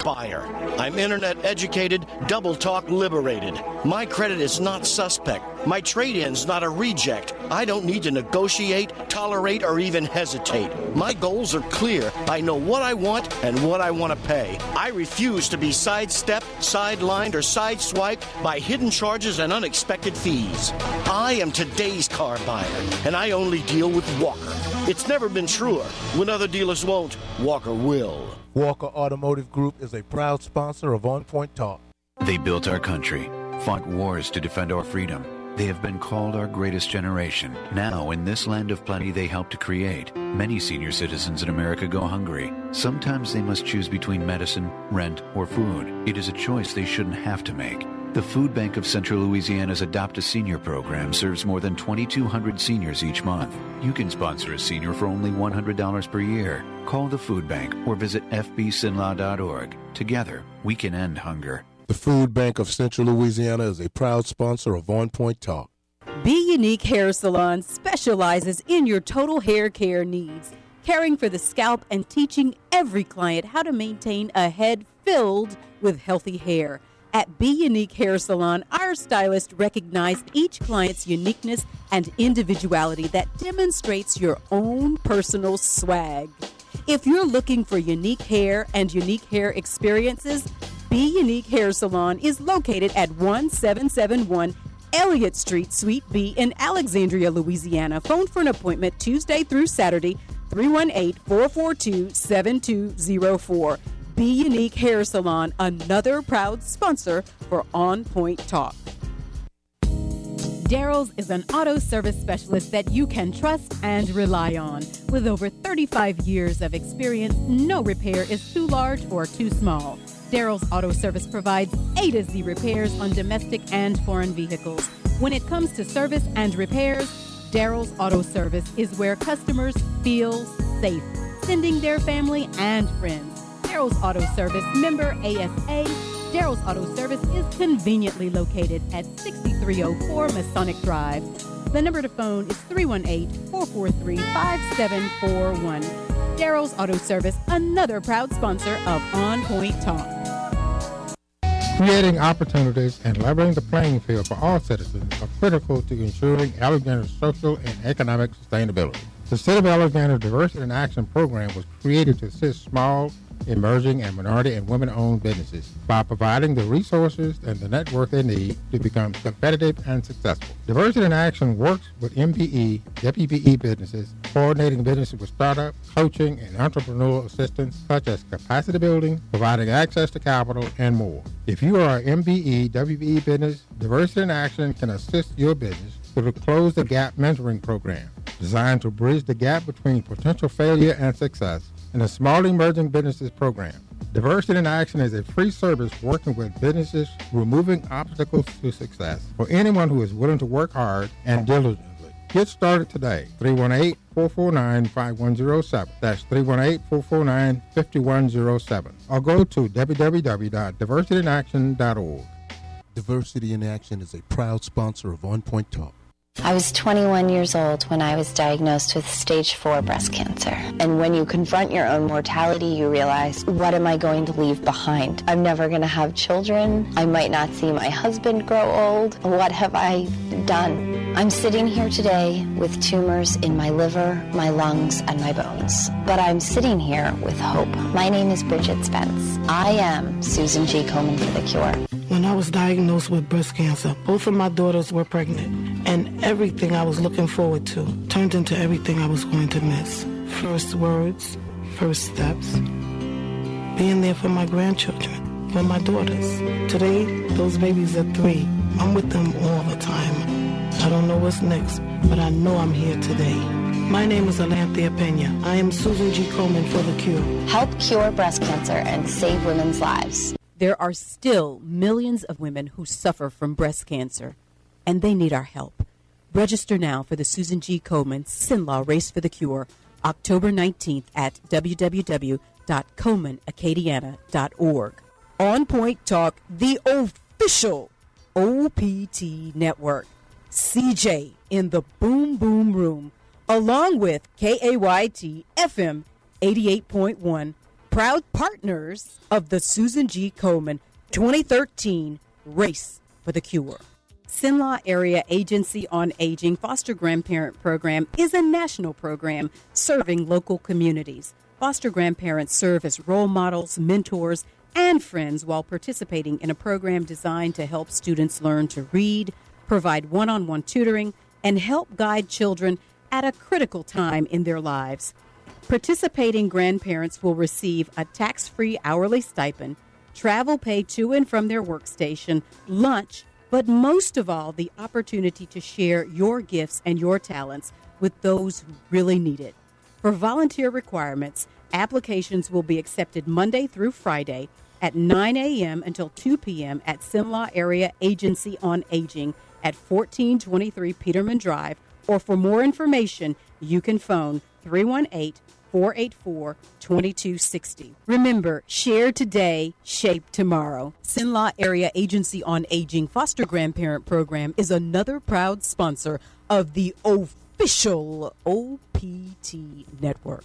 buyer. I'm internet educated, double talk liberated. My credit is not suspect. My trade-in's not a reject. I don't need to negotiate, tolerate, or even hesitate. My goals are clear. I know what I want and what I want to pay. I refuse to be sidestepped, sidelined, or sideswiped by hidden charges and unexpected fees. I am today's car buyer, and I only deal with Walker. It's never been truer. When other dealers won't, Walker will. Walker Automotive Group is a proud sponsor of On Point Talk. They built our country, fought wars to defend our freedom. They have been called our greatest generation. Now, in this land of plenty they helped to create, many senior citizens in America go hungry. Sometimes they must choose between medicine, rent, or food. It is a choice they shouldn't have to make. The Food Bank of Central Louisiana's Adopt a Senior program serves more than 2,200 seniors each month. You can sponsor a senior for only $100 per year. Call the Food Bank or visit fbsinlaw.org. Together, we can end hunger. The Food Bank of Central Louisiana is a proud sponsor of On Point Talk. Be Unique Hair Salon specializes in your total hair care needs, caring for the scalp and teaching every client how to maintain a head filled with healthy hair. At Be Unique Hair Salon, our stylists recognize each client's uniqueness and individuality that demonstrates your own personal swag. If you're looking for unique hair and unique hair experiences, Be Unique Hair Salon is located at 1771 Elliott Street, Suite B in Alexandria, Louisiana. Phone for an appointment Tuesday through Saturday, 318-442-7204. Be Unique Hair Salon, another proud sponsor for On Point Talk. Daryl's is an auto service specialist that you can trust and rely on. With over 35 years of experience, no repair is too large or too small. Daryl's Auto Service provides A to Z repairs on domestic and foreign vehicles. When it comes to service and repairs, Daryl's Auto Service is where customers feel safe, sending their family and friends. Daryl's Auto Service, member ASA. Daryl's Auto Service is conveniently located at 6304 Masonic Drive. The number to phone is 318-443-5741. Daryl's Auto Service, another proud sponsor of On Point Talk. Creating opportunities and leveling the playing field for all citizens are critical to ensuring Alexander's social and economic sustainability. The City of Alexander Diversity in Action program was created to assist small, emerging, and minority and women-owned businesses by providing the resources and the network they need to become competitive and successful. Diversity in Action works with MBE, WBE businesses, coordinating businesses with startup, coaching, and entrepreneurial assistance such as capacity building, providing access to capital, and more. If you are an MBE, WBE business, Diversity in Action can assist your business through the Close the Gap mentoring program, designed to bridge the gap between potential failure and success, and a Small Emerging Businesses program. Diversity in Action is a free service working with businesses removing obstacles to success for anyone who is willing to work hard and diligently. Get started today, 318-449-5107. That's 318-449-5107. Or go to www.diversityinaction.org. Diversity in Action is a proud sponsor of On Point Talk. I was 21 years old when I was diagnosed with stage 4 breast cancer. And when you confront your own mortality, you realize, what am I going to leave behind? I'm never going to have children. I might not see my husband grow old. What have I done? I'm sitting here today with tumors in my liver, my lungs, and my bones. But I'm sitting here with hope. My name is Bridget Spence. I am Susan G. Komen for the Cure. When I was diagnosed with breast cancer, both of my daughters were pregnant, and everything I was looking forward to turned into everything I was going to miss. First words, first steps, being there for my grandchildren, for my daughters. Today, those babies are 3. I'm with them all the time. I don't know what's next, but I know I'm here today. My name is Alanthea Pena. I am Susan G. Komen for the Cure. Help cure breast cancer and save women's lives. There are still millions of women who suffer from breast cancer, and they need our help. Register now for the Susan G. Komen Sinlaw Race for the Cure, October 19th at www.KomenAcadiana.org. On Point Talk, the official OPT network. CJ in the Boom Boom Room, along with KAYT FM 88.1, proud partners of the Susan G. Komen 2013 Race for the Cure. Cenla Area Agency on Aging Foster Grandparent Program is a national program serving local communities. Foster grandparents serve as role models, mentors, and friends while participating in a program designed to help students learn to read, provide one-on-one tutoring, and help guide children at a critical time in their lives. Participating grandparents will receive a tax-free hourly stipend, travel pay to and from their workstation, lunch, but most of all, the opportunity to share your gifts and your talents with those who really need it. For volunteer requirements, applications will be accepted Monday through Friday at 9 a.m. until 2 p.m. at Cenla Area Agency on Aging at 1423 Peterman Drive, or for more information, you can phone 318-484-2260. Remember, share today, shape tomorrow. Cenla Area Agency on Aging Foster Grandparent Program is another proud sponsor of the official OPT network.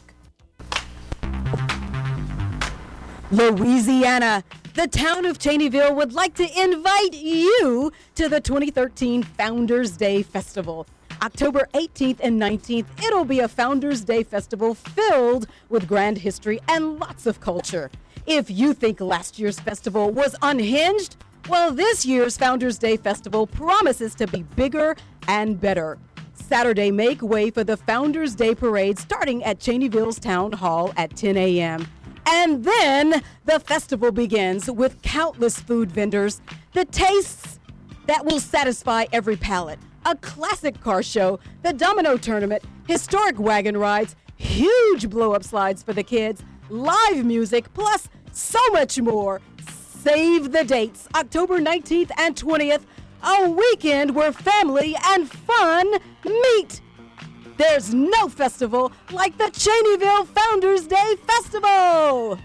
Louisiana, the town of Cheneyville would like to invite you to the 2013 Founders Day Festival. October 18th and 19th, it'll be a Founders Day Festival filled with grand history and lots of culture. If you think last year's festival was unhinged, well, this year's Founders Day Festival promises to be bigger and better. Saturday, make way for the Founders Day Parade starting at Cheneyville's Town Hall at 10 a.m. And then the festival begins with countless food vendors, the tastes that will satisfy every palate, a classic car show, the domino tournament, historic wagon rides, huge blow-up slides for the kids, live music, plus so much more. Save the dates, October 19th and 20th, a weekend where family and fun meet. There's no festival like the Cheneyville Founders Day Festival.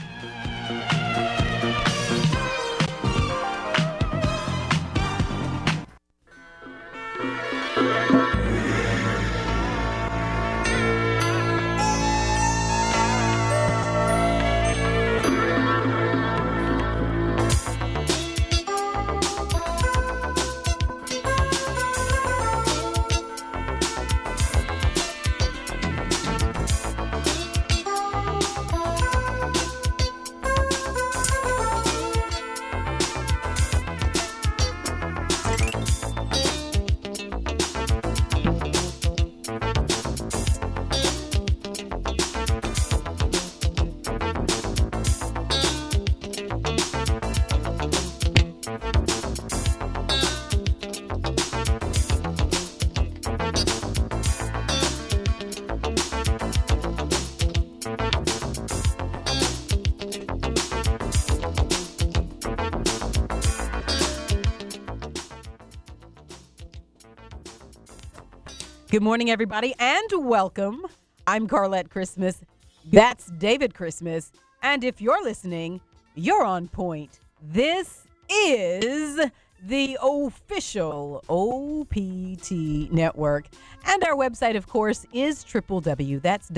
Good morning, everybody, and welcome. I'm Carlette Christmas. That's David Christmas. And if you're listening, you're on point. This is the official OPT network. And our website, of course, is www. That's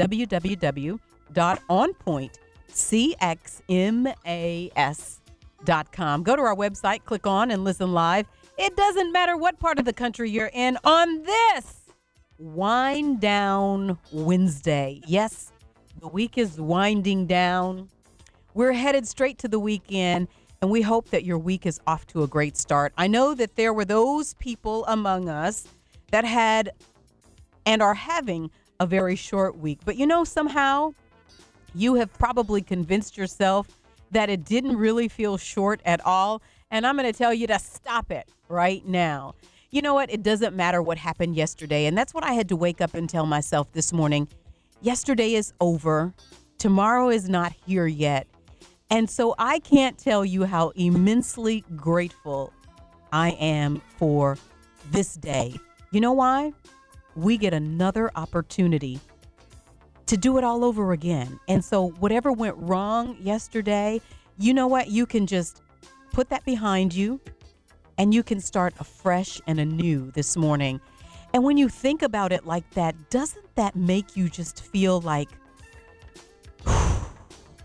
www.onpointcxmas.com. Go to our website, click on and listen live. It doesn't matter what part of the country you're in on this Wind Down Wednesday. Yes, the week is winding down. We're headed straight to the weekend, and we hope that your week is off to a great start. I know that there were those people among us that had and are having a very short week. But you know, somehow you have probably convinced yourself that it didn't really feel short at all. And I'm going to tell you to stop it right now. You know what? It doesn't matter what happened yesterday. And that's what I had to wake up and tell myself this morning. Yesterday is over. Tomorrow is not here yet. And so I can't tell you how immensely grateful I am for this day. You know why? We get another opportunity to do it all over again. And so whatever went wrong yesterday, you know what? You can just put that behind you. And you can start afresh and anew this morning. And when you think about it like that, doesn't that make you just feel like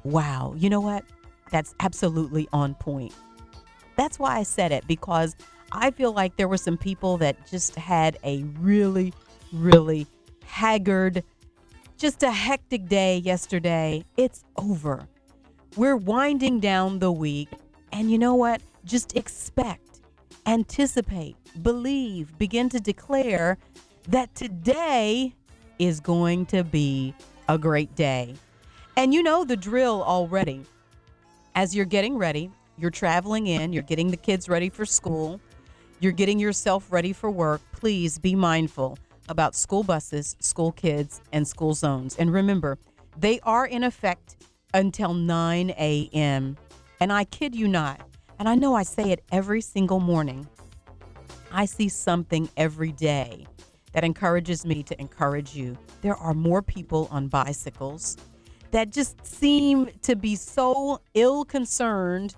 Wow. You know what? That's absolutely on point. That's why I said it, because I feel like there were some people that just had a really, really haggard, just a hectic day yesterday. It's over. We're winding down the week. And you know what? Just expect, anticipate, believe, begin to declare that today is going to be a great day. And you know the drill already. As you're getting ready, you're traveling in, you're getting the kids ready for school, you're getting yourself ready for work. Please be mindful about school buses, school kids, and school zones. And remember, they are in effect until 9 a.m. And I kid you not, and I know I say it every single morning, I see something every day that encourages me to encourage you. There are more people on bicycles that just seem to be so ill-concerned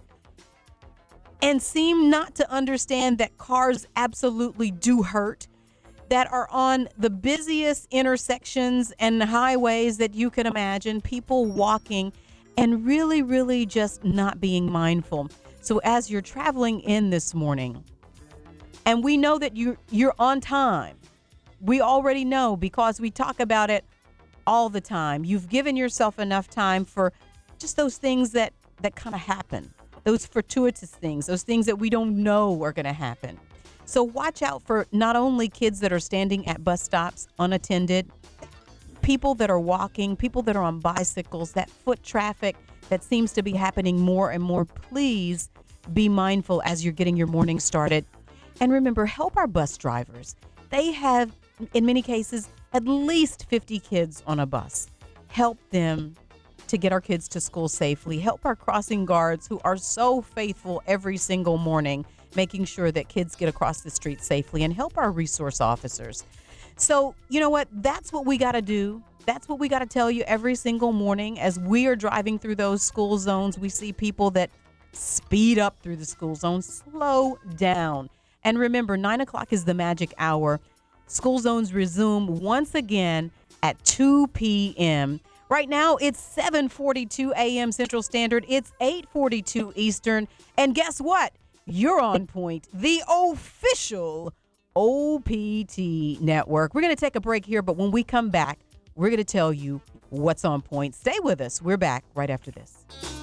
and seem not to understand that cars absolutely do hurt, that are on the busiest intersections and highways that you can imagine, people walking and really, really just not being mindful. So as you're traveling in this morning, and we know that you're on time. We already know because we talk about it all the time. You've given yourself enough time for just those things that kind of happen, those fortuitous things, those things that we don't know are going to happen. So watch out for not only kids that are standing at bus stops unattended, people that are walking, people that are on bicycles, that foot traffic that seems to be happening more and more. Please be mindful as you're getting your morning started. And remember, help our bus drivers. They have, in many cases, at least 50 kids on a bus. Help them to get our kids to school safely. Help our crossing guards who are so faithful every single morning, making sure that kids get across the street safely, and help our resource officers. So, you know what? That's what we got to do. That's what we got to tell you every single morning as we are driving through those school zones. We see people that speed up through the school zone. Slow down. And remember, 9 o'clock is the magic hour. School zones resume once again at 2 p.m. Right now, it's 7:42 a.m. Central Standard. It's 8:42 Eastern. And guess what? You're on point, the official OPT network. We're going to take a break here, but when we come back, we're going to tell you what's on point. Stay with us. We're back right after this.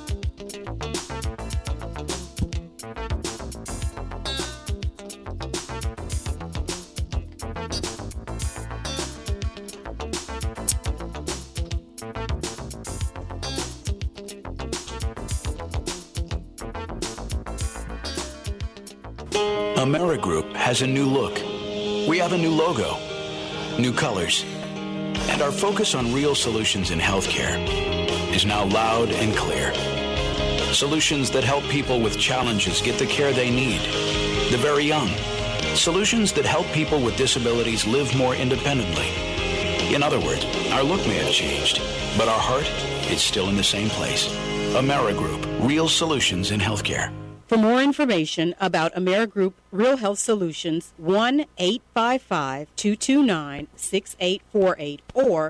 Amerigroup has a new look. We have a new logo, new colors, and our focus on real solutions in healthcare is now loud and clear. Solutions that help people with challenges get the care they need, the very young. Solutions that help people with disabilities live more independently. In other words, our look may have changed, but our heart is still in the same place. Amerigroup, real solutions in healthcare. For more information about Amerigroup Real Health Solutions, 1-855-229-6848 or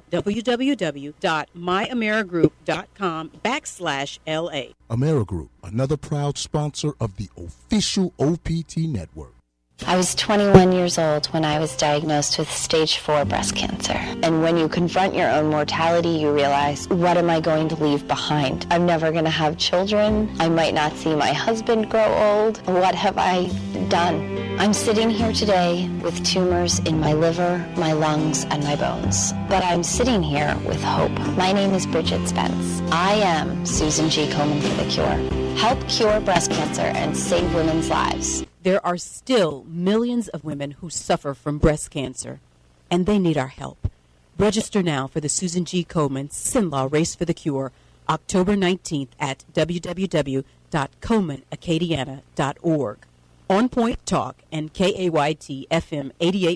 www.myamerigroup.com/LA. Amerigroup, another proud sponsor of the official OPT network. I was 21 years old when I was diagnosed with stage 4 breast cancer. And when you confront your own mortality, you realize, what am I going to leave behind? I'm never going to have children. I might not see my husband grow old. What have I done? I'm sitting here today with tumors in my liver, my lungs, and my bones. But I'm sitting here with hope. My name is Bridget Spence. I am Susan G. Komen for the Cure. Help cure breast cancer and save women's lives. There are still millions of women who suffer from breast cancer, and they need our help. Register now for the Susan G. Komen Sinlaw Race for the Cure, October 19th at www.KomenAcadiana.org. On Point Talk and KAYT FM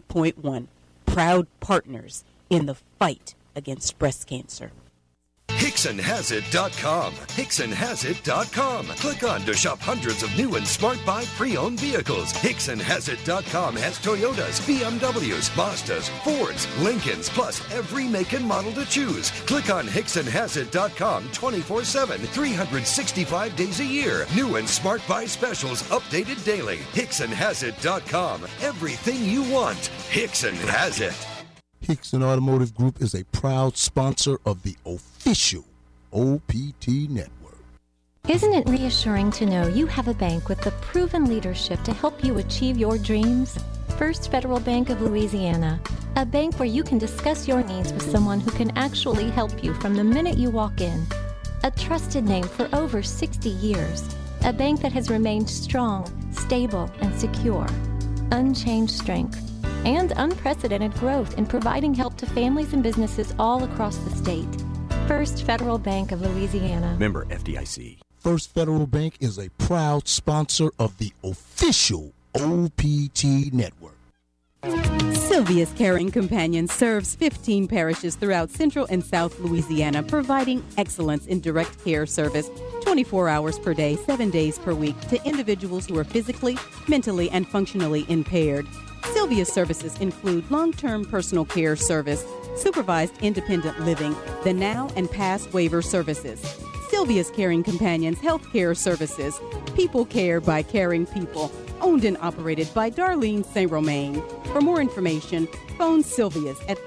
88.1, proud partners in the fight against breast cancer. HicksonHasIt.com. HicksonHasIt.com. Click on to shop hundreds of new and Smart Buy pre-owned vehicles. HicksonHasIt.com has Toyotas, BMWs, Mazdas, Fords, Lincolns, plus every make and model to choose. Click on HicksonHasIt.com 24/7, 365 days a year. New and Smart Buy specials updated daily. HicksonHasIt.com. Everything you want. Hickson has it. Hickson Automotive Group is a proud sponsor of the official OPT Network. Isn't it reassuring to know you have a bank with the proven leadership to help you achieve your dreams? First Federal Bank of Louisiana, a bank where you can discuss your needs with someone who can actually help you from the minute you walk in. A trusted name for over 60 years, a bank that has remained strong, stable, and secure. Unchanged strength and unprecedented growth in providing help to families and businesses all across the state. First Federal Bank of Louisiana. Member FDIC. First Federal Bank is a proud sponsor of the official OPT Network. Sylvia's Caring Companion serves 15 parishes throughout Central and South Louisiana, providing excellence in direct care service 24 hours per day, 7 days per week to individuals who are physically, mentally, and functionally impaired. Sylvia's services include long-term personal care service, supervised independent living, the now and past waiver services. Sylvia's Caring Companions Health Care Services, people care by caring people, owned and operated by Darlene St. Romain. For more information, phone Sylvia's at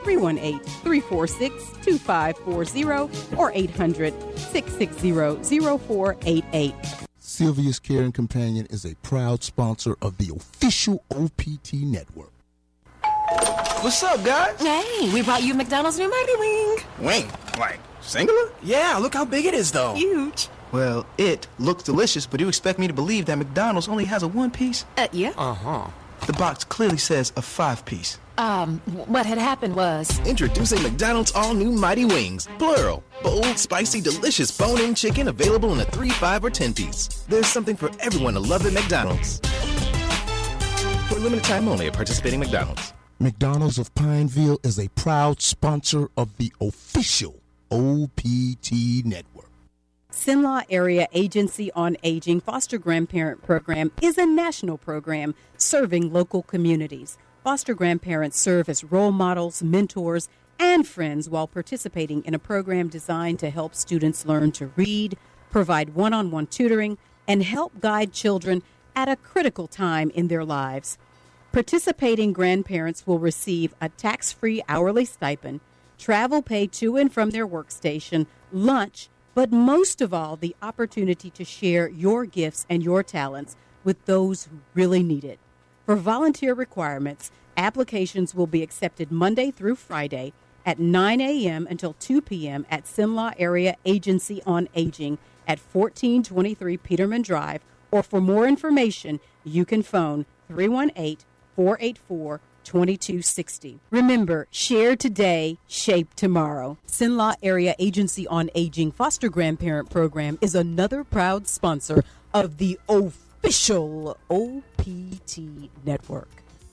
318-346-2540 or 800-660-0488. Sylvia's Caring Companion is a proud sponsor of the official OPT Network. What's up, guys? Hey, we brought you McDonald's new Mighty Wing. Wing? Like, singular? Yeah, look how big it is, though. Huge. Well, it looks delicious, but you expect me to believe that McDonald's only has a one-piece? Yeah. Uh-huh. The box clearly says a 5-piece. What had happened was... Introducing McDonald's all-new Mighty Wings. Plural. Bold, spicy, delicious bone-in chicken available in a 3, 5, or 10-piece. There's something for everyone to love at McDonald's. For a limited time only at participating McDonald's. McDonald's of Pineville is a proud sponsor of the official OPT Network. Cenla Area Agency on Aging Foster Grandparent Program is a national program serving local communities. Foster grandparents serve as role models, mentors, and friends while participating in a program designed to help students learn to read, provide one-on-one tutoring, and help guide children at a critical time in their lives. Participating grandparents will receive a tax-free hourly stipend, travel pay to and from their workstation, lunch, but most of all, the opportunity to share your gifts and your talents with those who really need it. For volunteer requirements, applications will be accepted Monday through Friday at 9 a.m. until 2 p.m. at Cenla Area Agency on Aging at 1423 Peterman Drive, or for more information, you can phone 318-484-2260. Remember, share today, shape tomorrow. Cenla Area Agency on Aging Foster Grandparent Program is another proud sponsor of the official OPT Network.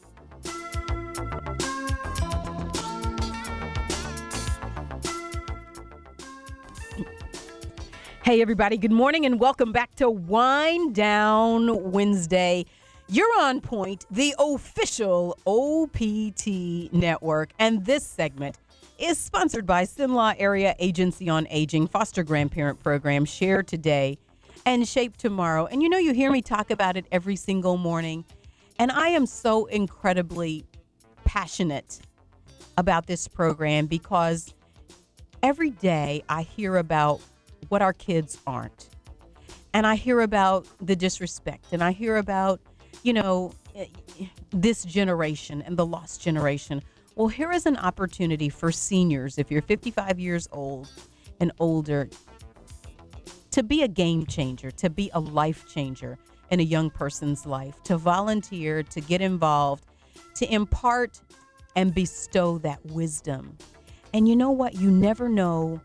Hey, everybody. Good morning and welcome back to Wind Down Wednesday. You're on point, the official OPT Network, and this segment is sponsored by Cenla Area Agency on Aging Foster Grandparent Program. Share today and shape tomorrow. And you know, you hear me talk about it every single morning, and I am so incredibly passionate about this program because every day I hear about what our kids aren't, and I hear about the disrespect, and I hear about, you know, this generation and the lost generation. Well, here is an opportunity for seniors, if you're 55 years old and older, to be a game changer, to be a life changer in a young person's life, to volunteer, to get involved, to impart and bestow that wisdom. And you know what? You never know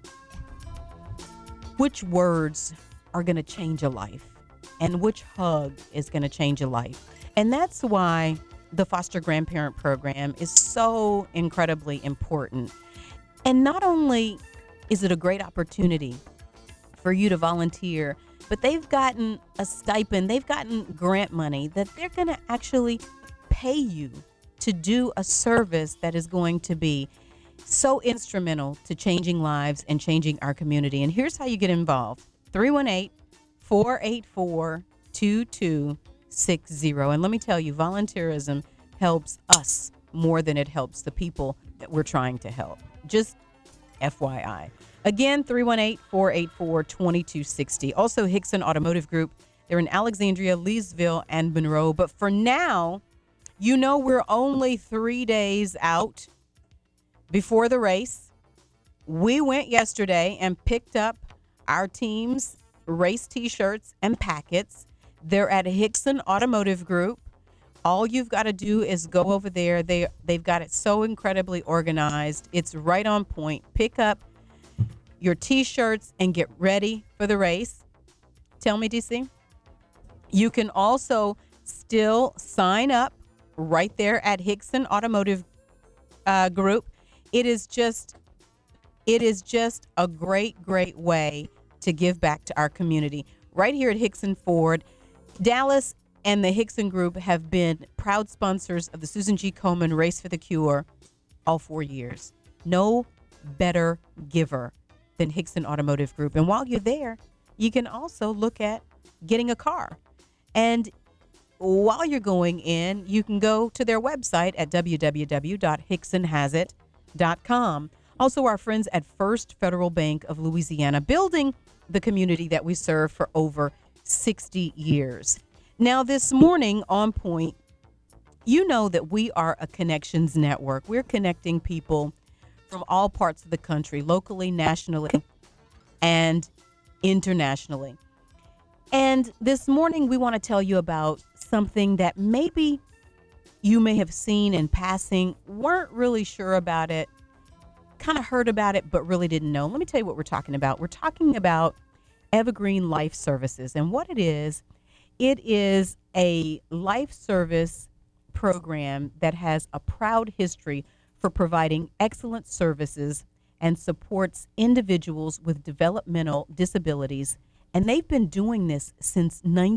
which words are going to change a life and which hug is going to change a life. And that's why the foster grandparent program is so incredibly important. And not only is it a great opportunity for you to volunteer? But they've gotten a stipend, they've gotten grant money that they're going to actually pay you to do a service that is going to be so instrumental to changing lives and changing our community. And here's how you get involved. 318-484-2260. And let me tell you, volunteerism helps us more than it helps the people that we're trying to help. Just FYI. Again, 318-484-2260. Also, Hickson Automotive Group. They're in Alexandria, Leesville, and Monroe. But for now, you know we're only 3 days out before the race. We went yesterday and picked up our team's race T-shirts and packets. They're at Hickson Automotive Group. All you've got to do is go over there. They've got it so incredibly organized. It's right on point. Pick up your T-shirts and get ready for the race. Tell me, DC. You can also still sign up right there at Hickson Automotive Group. It is just a great way to give back to our community. Right here at Hickson Ford, Dallas and the Hickson Group have been proud sponsors of the Susan G. Komen Race for the Cure all 4 years. No better giver than Hickson Automotive Group. And while you're there, you can also look at getting a car. And while you're going in, you can go to their website at www.hicksonhasit.com. Also, our friends at First Federal Bank of Louisiana, building the community that we serve for over 60 years. Now, this morning on Point, you know that we are a connections network. We're connecting people from all parts of the country, locally, nationally, and internationally. And this morning, we want to tell you about something that maybe you may have seen in passing, weren't really sure about it, kind of heard about it, but really didn't know. Let me tell you what we're talking about. We're talking about Evergreen Life Services. And what it is a life service program that has a proud history for providing excellent services and supports individuals with developmental disabilities. And they've been doing this since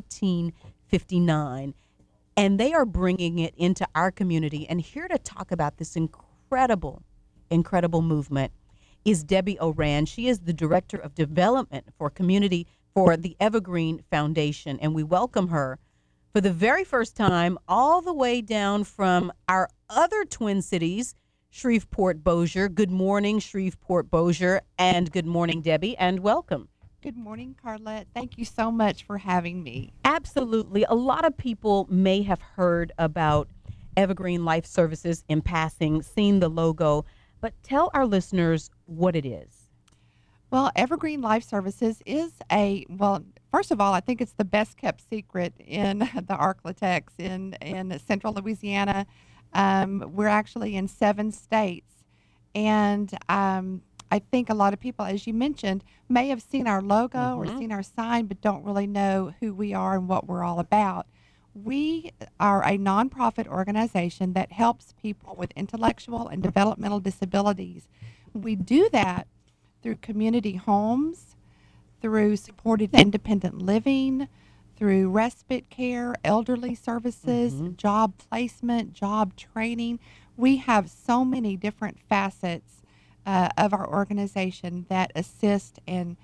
1959. And they are bringing it into our community. And here to talk about this incredible movement is Debbie Oran. She is the Director of Development for Community for the Evergreen Foundation. And we welcome her for the very first time all the way down from our other Twin Cities, Shreveport-Bossier. Good morning, Shreveport-Bossier, and good morning, Debbie, and welcome. Good morning, Carlette. Thank you so much for having me. Absolutely. A lot of people may have heard about Evergreen Life Services in passing, seen the logo, but tell our listeners what it is. Well, Evergreen Life Services is first of all, I think it's the best kept secret in the Arklatex in central Louisiana. We're actually in 7 states. And I think a lot of people, as you mentioned, may have seen our logo or seen our sign, but don't really know who we are and what we're all about. We are a nonprofit organization that helps people with intellectual and developmental disabilities. We do that through community homes, through supported independent living, through respite care, elderly services, job placement, job training. We have so many different facets of our organization that assist and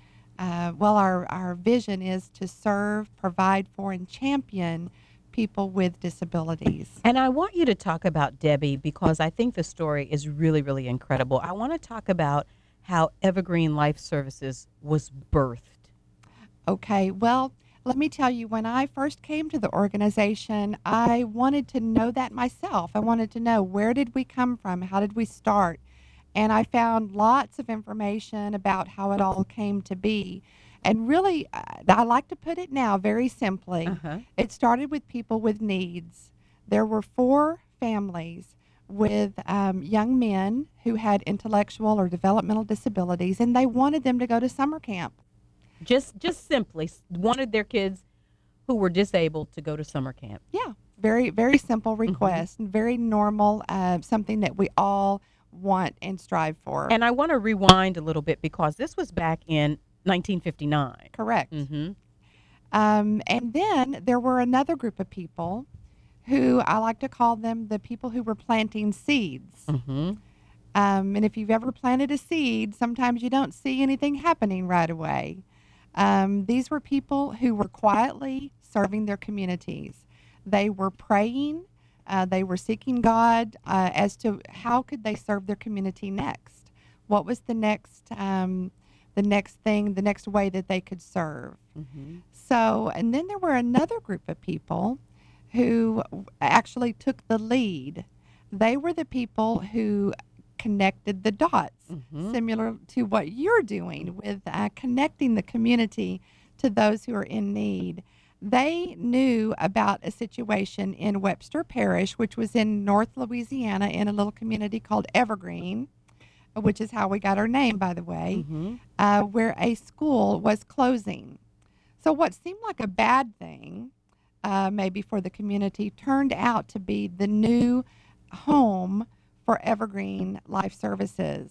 our vision is to serve, provide for, and champion people with disabilities. And I want you to talk about Debbie because I think the story is really, really incredible. I want to talk about how Evergreen Life Services was birthed. Okay, well, let me tell you, when I first came to the organization, I wanted to know that myself. I wanted to know, where did we come from? How did we start? And I found lots of information about how it all came to be. And really, I like to put it now very simply. It started with people with needs. There were 4 families with young men who had intellectual or developmental disabilities, and they wanted them to go to summer camp. Just simply wanted their kids who were disabled to go to summer camp. Yeah, very, very simple request, and very normal, something that we all want and strive for. And I want to rewind a little bit because this was back in 1959. Correct. Mm-hmm. And then there were another group of people who I like to call them the people who were planting seeds. Mm-hmm. And if you've ever planted a seed, sometimes you don't see anything happening right away. These were people who were quietly serving their communities. They were praying. They were seeking God as to how could they serve their community next. What was the next thing, the next way that they could serve. Mm-hmm. So, and then there were another group of people who actually took the lead. They were the people who connected the dots, similar to what you're doing with connecting the community to those who are in need. They knew about a situation in Webster Parish, which was in North Louisiana, in a little community called Evergreen, which is how we got our name, by the way, where a school was closing. So what seemed like a bad thing, maybe for the community, turned out to be the new home for Evergreen Life Services.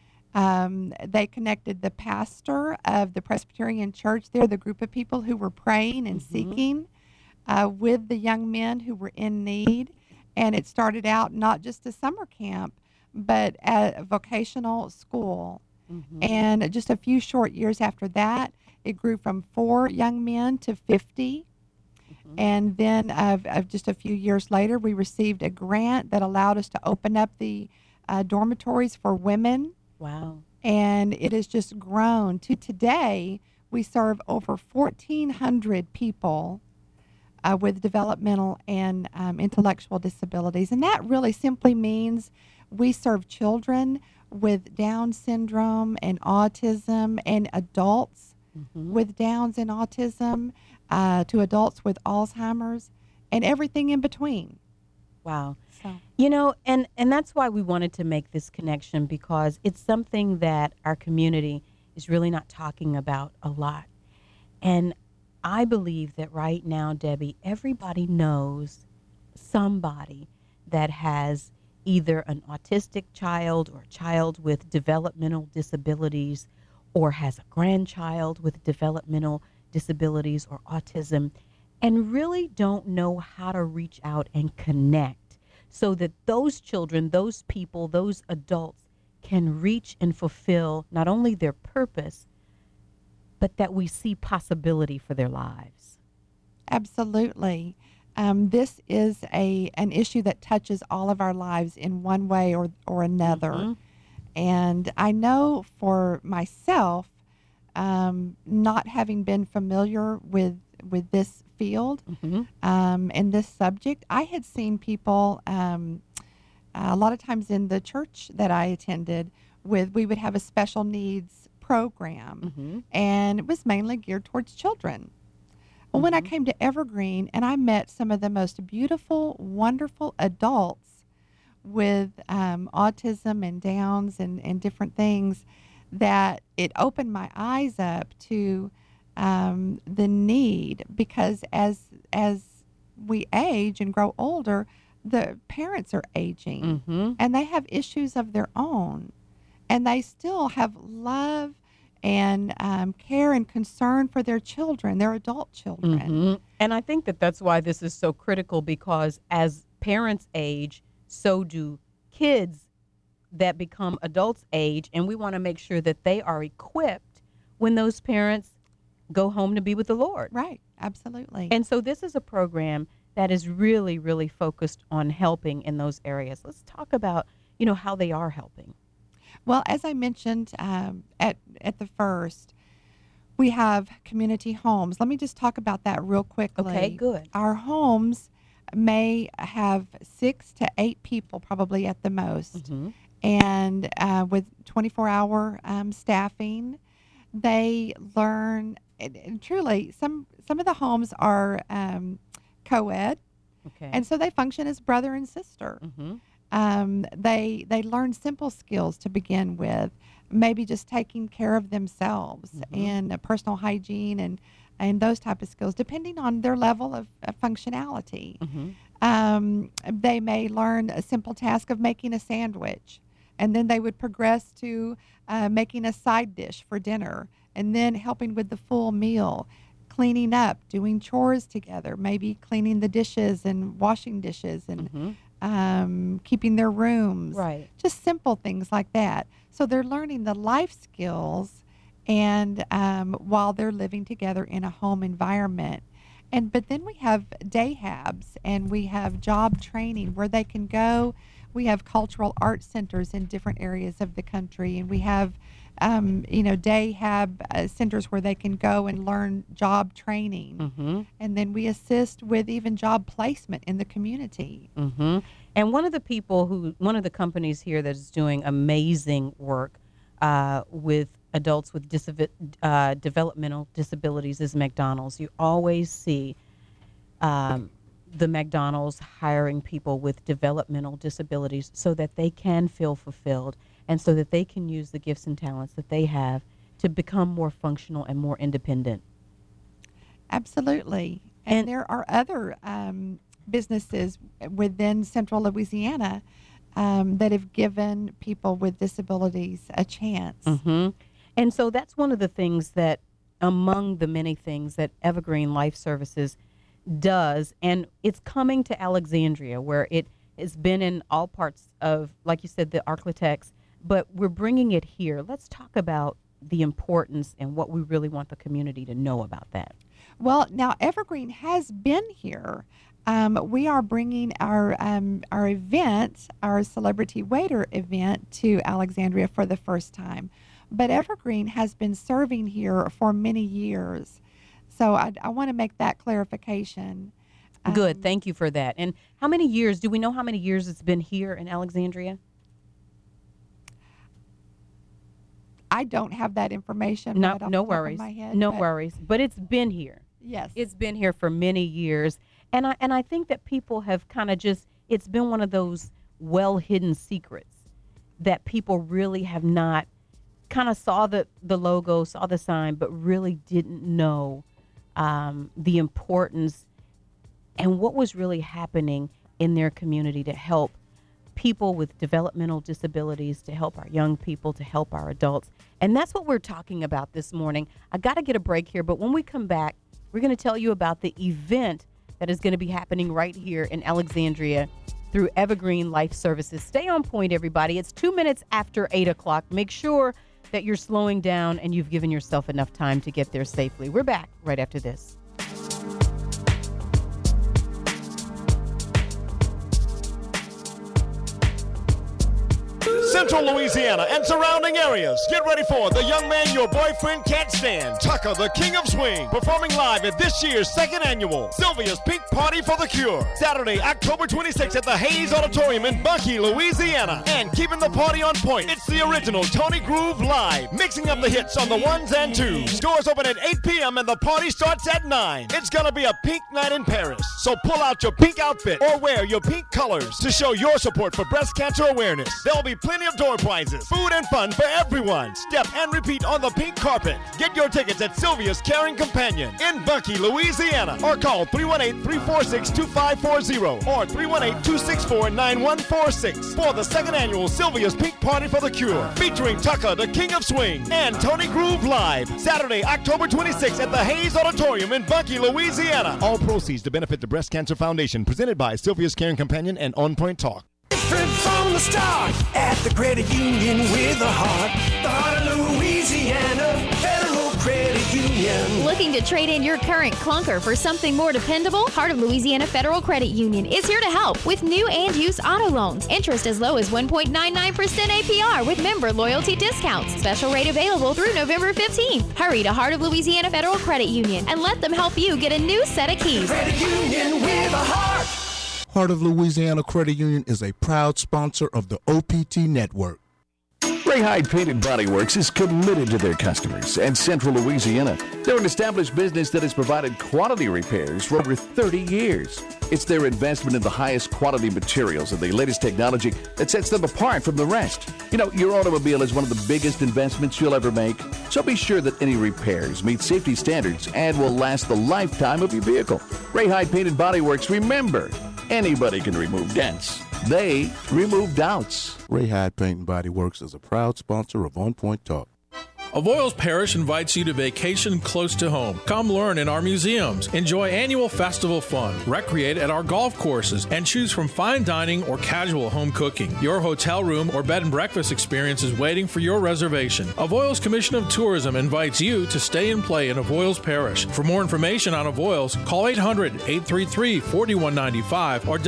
They connected the pastor of the Presbyterian Church there, the group of people who were praying and seeking, with the young men who were in need. And it started out not just a summer camp, but a vocational school. And just a few short years after that, it grew from 4 young men to 50. And then just a few years later, we received a grant that allowed us to open up the dormitories for women. Wow. And it has just grown to today. We serve over 1,400 people with developmental and intellectual disabilities. And that really simply means we serve children with Down syndrome and autism, and adults with Downs and autism, to adults with Alzheimer's, and everything in between. Wow. So. You know, and that's why we wanted to make this connection, because it's something that our community is really not talking about a lot. And I believe that right now, Debbie, everybody knows somebody that has either an autistic child or a child with developmental disabilities, or has a grandchild with developmental disabilities or autism, and really don't know how to reach out and connect so that those children, those people, those adults can reach and fulfill not only their purpose, but that we see possibility for their lives. Absolutely. This is an issue that touches all of our lives in one way or another. And I know for myself, not having been familiar with this field and this subject, I had seen people a lot of times in the church that I attended we would have a special needs program, and it was mainly geared towards children. Well, when I came to Evergreen and I met some of the most beautiful, wonderful adults with autism and Downs and different things, that it opened my eyes up to the need, because as we age and grow older, the parents are aging and they have issues of their own, and they still have love and care and concern for their children, their adult children. And I think that that's why this is so critical, because as parents age, so do kids that become adults age, and we want to make sure that they are equipped when those parents go home to be with the Lord. Right, absolutely. And so this is a program that is really, really focused on helping in those areas. Let's talk about, how they are helping. Well, as I mentioned at the first, we have community homes. Let me just talk about that real quickly. Okay, good. Our homes may have 6 to 8 people, probably at the most, and with 24-hour staffing. They learn, and truly, some of the homes are co-ed, and so they function as brother and sister. They learn simple skills to begin with, maybe just taking care of themselves and personal hygiene and those type of skills, depending on their level of functionality. They may learn a simple task of making a sandwich. And then they would progress to making a side dish for dinner, and then helping with the full meal, cleaning up, doing chores together, maybe cleaning the dishes and washing dishes and keeping their rooms. Right. Just simple things like that. So they're learning the life skills and while they're living together in a home environment. But then we have day habs, and we have job training where they can go. We have cultural art centers in different areas of the country, and we have day hab centers where they can go and learn job training. And then we assist with even job placement in the community. And one of the companies here that is doing amazing work with adults with developmental disabilities is McDonald's. You always see the McDonald's hiring people with developmental disabilities so that they can feel fulfilled and so that they can use the gifts and talents that they have to become more functional and more independent. Absolutely. And there are other businesses within Central Louisiana that have given people with disabilities a chance. And so that's one of the things that, among the many things that Evergreen Life Services does, and it's coming to Alexandria, where it has been in all parts of, like you said, the Arklatex, but we're bringing it here. Let's talk about the importance and what we really want the community to know about that. Well, now Evergreen has been here. We are bringing our event, our Celebrity Waiter event, to Alexandria for the first time. But Evergreen has been serving here for many years. So I want to make that clarification. Good. Thank you for that. And how many years, do we know how many years it's been here in Alexandria? I don't have that information. No, right off no the top worries. Of my head, no worries. But it's been here. Yes. It's been here for many years. And I think that people have kind of it's been one of those well-hidden secrets that people really have not kind of saw the logo, saw the sign, but really didn't know the importance and what was really happening in their community to help people with developmental disabilities, to help our young people, to help our adults. And that's what we're talking about this morning. I got to get a break here, but when we come back, we're going to tell you about the event that is going to be happening right here in Alexandria through Evergreen Life Services. Stay on point, everybody. It's 2 minutes after 8 o'clock. Make sure that you're slowing down and you've given yourself enough time to get there safely. We're back right after this. Central Louisiana and surrounding areas. Get ready for the young man your boyfriend can't stand, Tucker, the King of Swing, performing live at this year's second annual Sylvia's Pink Party for the Cure. Saturday, October 26th at the Hayes Auditorium in Bunkie, Louisiana. And keeping the party on point, it's the original Tony Groove Live, mixing up the hits on the ones and twos. Doors open at 8 p.m. and the party starts at 9. It's gonna be a pink night in Paris, so pull out your pink outfit or wear your pink colors to show your support for breast cancer awareness. There'll be plenty of door prizes, food and fun for everyone. Step and repeat on the pink carpet. Get your tickets at Sylvia's Caring Companion in Bunkie, Louisiana, or call 318-346-2540 or 318-264-9146 for the second annual Sylvia's Pink Party for the Cure, featuring Tucker, the King of Swing, and Tony Groove Live, Saturday, October 26th at the Hayes Auditorium in Bunkie, Louisiana. All proceeds to benefit the Breast Cancer Foundation, presented by Sylvia's Caring Companion and On Point Talk. Different from the start at the credit union with a heart. The heart of Louisiana, Federal Credit Union. Looking to trade in your current clunker for something more dependable? Heart of Louisiana Federal Credit Union is here to help with new and used auto loans. Interest as low as 1.99% APR with member loyalty discounts. Special rate available through November 15th. Hurry to Heart of Louisiana Federal Credit Union and let them help you get a new set of keys. Credit Union with a heart. Heart of Louisiana Credit Union is a proud sponsor of the OPT Network. Ray Hyde Paint and Body Works is committed to their customers and Central Louisiana. They're an established business that has provided quality repairs for over 30 years. It's their investment in the highest quality materials and the latest technology that sets them apart from the rest. You know, your automobile is one of the biggest investments you'll ever make, so be sure that any repairs meet safety standards and will last the lifetime of your vehicle. Ray Hyde Paint and Body Works, remember, anybody can remove dents, They remove doubts. Ray Hyde Paint and Body Works is a proud sponsor of On Point Talk. Avoyelles Parish invites you to vacation close to home. Come learn in our museums, enjoy annual festival fun, recreate at our golf courses, and choose from fine dining or casual home cooking. Your hotel room or bed and breakfast experience is waiting for your reservation. Avoyelles Commission of Tourism invites you to stay and play in Avoyelles Parish. For more information on Avoyelles, call 800-833-4195 or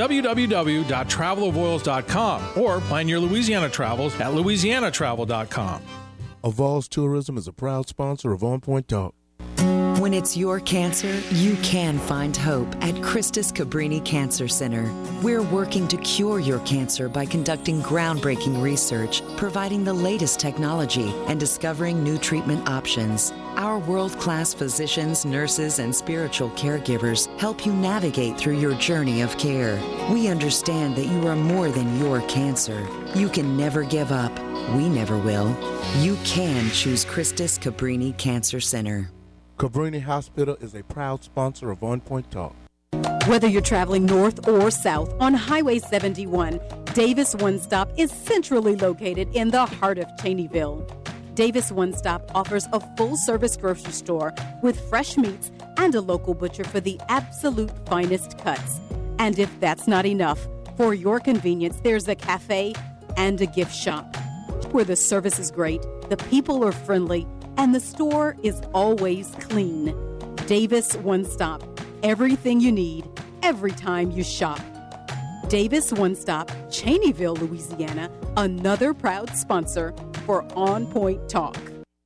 www.travelavoyelles.com or plan your Louisiana travels at louisianatravel.com. Avoyelles Tourism is a proud sponsor of On Point Talk. When it's your cancer, you can find hope at Christus Cabrini Cancer Center. We're working to cure your cancer by conducting groundbreaking research, providing the latest technology, and discovering new treatment options. Our world-class physicians, nurses, and spiritual caregivers help you navigate through your journey of care. We understand that you are more than your cancer. You can never give up. We never will. You can choose Christus Cabrini Cancer Center. Cabrini Hospital is a proud sponsor of On Point Talk. Whether you're traveling north or south on Highway 71, Davis One Stop is centrally located in the heart of Cheneyville. Davis One Stop offers a full-service grocery store with fresh meats and a local butcher for the absolute finest cuts. And if that's not enough, for your convenience, there's a cafe and a gift shop where the service is great, the people are friendly, and the store is always clean. Davis One Stop. Everything you need, every time you shop. Davis One Stop, Cheneyville, Louisiana, another proud sponsor for On Point Talk.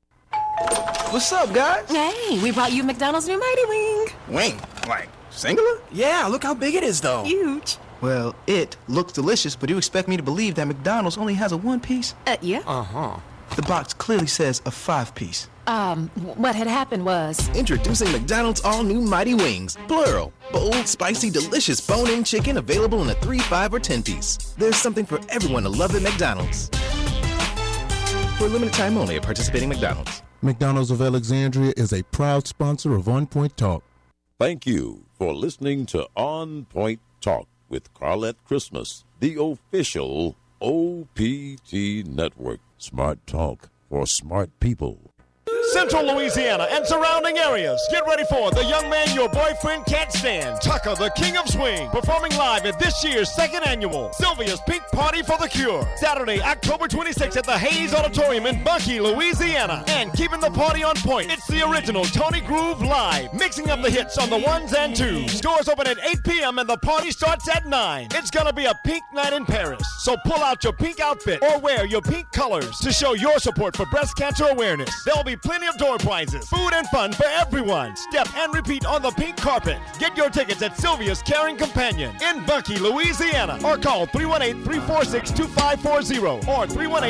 What's up, guys? Hey, we brought you McDonald's new Mighty Wing. Wing? Like, singular? Yeah, look how big it is, though. Huge. Well, it looks delicious, but you expect me to believe that McDonald's only has a one-piece? Yeah. Uh-huh. The box clearly says a 5-piece. What had happened was... Introducing McDonald's all-new Mighty Wings. Plural. Bold, spicy, delicious bone-in chicken available in a 3, 5, or 10-piece. There's something for everyone to love at McDonald's. For a limited time only at participating McDonald's. McDonald's of Alexandria is a proud sponsor of On Point Talk. Thank you for listening to On Point Talk with Carlette Christmas, the official OPT network. Smart talk for smart people. Central Louisiana and surrounding areas. Get ready for the young man your boyfriend can't stand, Tucker, the King of Swing, performing live at this year's second annual Sylvia's Pink Party for the Cure. Saturday, October 26th at the Hayes Auditorium in Bunkie, Louisiana. And keeping the party on point, it's the original Tony Groove Live, mixing up the hits on the ones and twos. Doors open at 8 p.m. and the party starts at 9. It's gonna be a pink night in Paris, so pull out your pink outfit or wear your pink colors to show your support for breast cancer awareness. There'll be plenty of door prizes, food and fun for everyone. Step and repeat on the pink carpet. Get your tickets at Sylvia's Caring Companion in Bunkie, Louisiana, or call 318-346-2540 or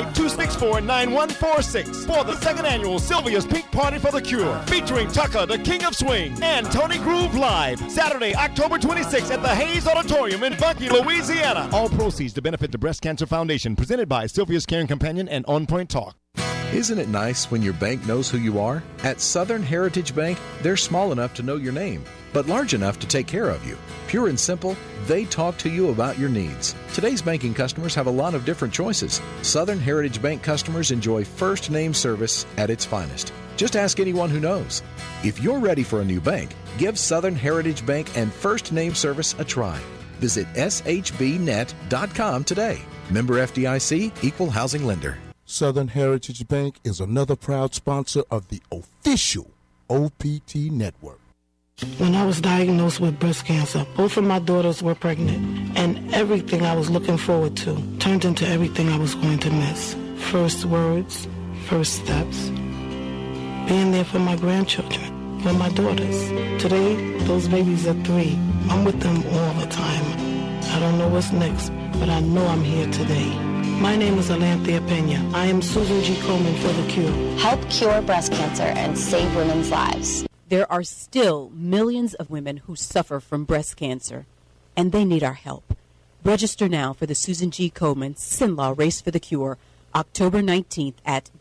318-264-9146 for the second annual Sylvia's Pink Party for the Cure, featuring Tucker, the King of Swing, and Tony Groove Live. Saturday, October 26th at the Hayes Auditorium in Bunkie, Louisiana. All proceeds to benefit the Breast Cancer Foundation, presented by Sylvia's Caring Companion and On Point Talk. Isn't it nice when your bank knows who you are? At Southern Heritage Bank, they're small enough to know your name, but large enough to take care of you. Pure and simple, they talk to you about your needs. Today's banking customers have a lot of different choices. Southern Heritage Bank customers enjoy first name service at its finest. Just ask anyone who knows. If you're ready for a new bank, give Southern Heritage Bank and first name service a try. Visit shbnet.com today. Member FDIC, Equal Housing Lender. Southern Heritage Bank is another proud sponsor of the official OPT network. When I was diagnosed with breast cancer, both of my daughters were pregnant, and everything I was looking forward to turned into everything I was going to miss. First words, first steps, being there for my grandchildren, for my daughters. Today, those babies are 3. I'm with them all the time. I don't know what's next, but I know I'm here today. My name is Alanthea Pena. I am Susan G. Komen for the Cure. Help cure breast cancer and save women's lives. There are still millions of women who suffer from breast cancer, and they need our help. Register now for the Susan G. Komen Sinlaw Race for the Cure, October 19th at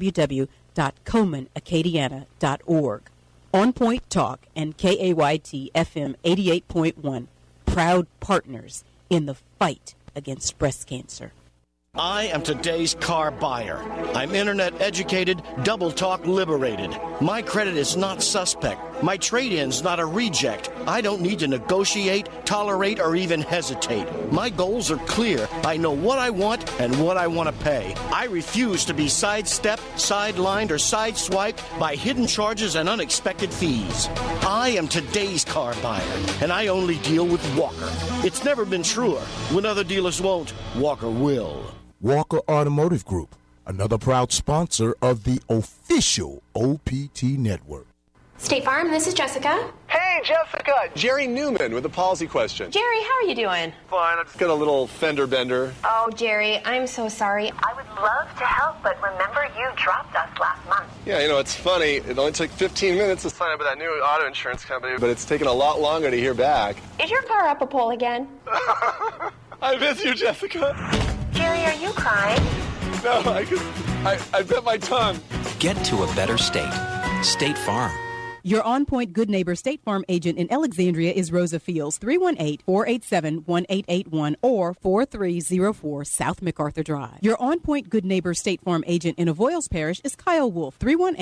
www.KomenAcadiana.org. On Point Talk and KAYT FM 88.1, proud partners in the fight against breast cancer. I am today's car buyer. I'm internet educated, double talk liberated. My credit is not suspect. My trade-in's not a reject. I don't need to negotiate, tolerate, or even hesitate. My goals are clear. I know what I want and what I want to pay. I refuse to be sidestepped, sidelined, or sideswiped by hidden charges and unexpected fees. I am today's car buyer, and I only deal with Walker. It's never been truer. When other dealers won't, Walker will. Walker Automotive Group, another proud sponsor of the official OPT network. State Farm, this is Jessica. Hey, Jessica! Jerry Newman with a policy question. Jerry, how are you doing? Fine, I just got a little fender bender. Oh, Jerry, I'm so sorry. I would love to help, but remember you dropped us last month. Yeah, you know, it's funny. It only took 15 minutes to sign up with that new auto insurance company, but it's taken a lot longer to hear back. Is your car up a pole again? I miss you, Jessica. Jerry, are you crying? No, I bit my tongue. Get to a better state. State Farm. Your on-point Good Neighbor State Farm agent in Alexandria is Rosa Fields, 318-487-1881 or 4304 South MacArthur Drive. Your on-point Good Neighbor State Farm agent in Avoyles Parish is Kyle Wolf,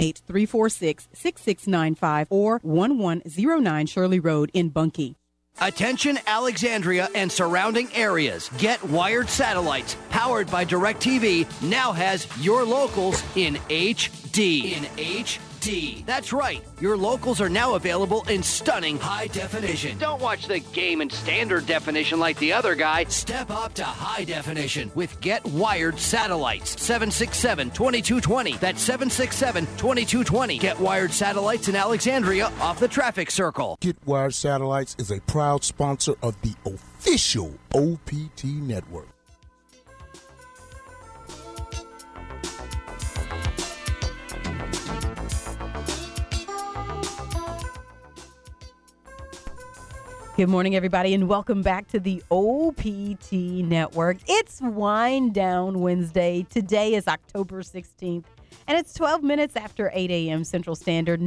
318-346-6695 or 1109 Shirley Road in Bunkie. Attention Alexandria and surrounding areas. Get Wired Satellites, powered by DirecTV, now has your locals in HD. That's right. Your locals are now available in stunning high definition. Don't watch the game in standard definition like the other guy. Step up to high definition with Get Wired Satellites. 767-2220. That's 767-2220. Get Wired Satellites in Alexandria off the traffic circle. Get Wired Satellites is a proud sponsor of the official OPT network. Good morning, everybody, and welcome back to the OPT Network. It's Wind Down Wednesday. Today is October 16th, and it's 12 minutes after 8 a.m. Central Standard,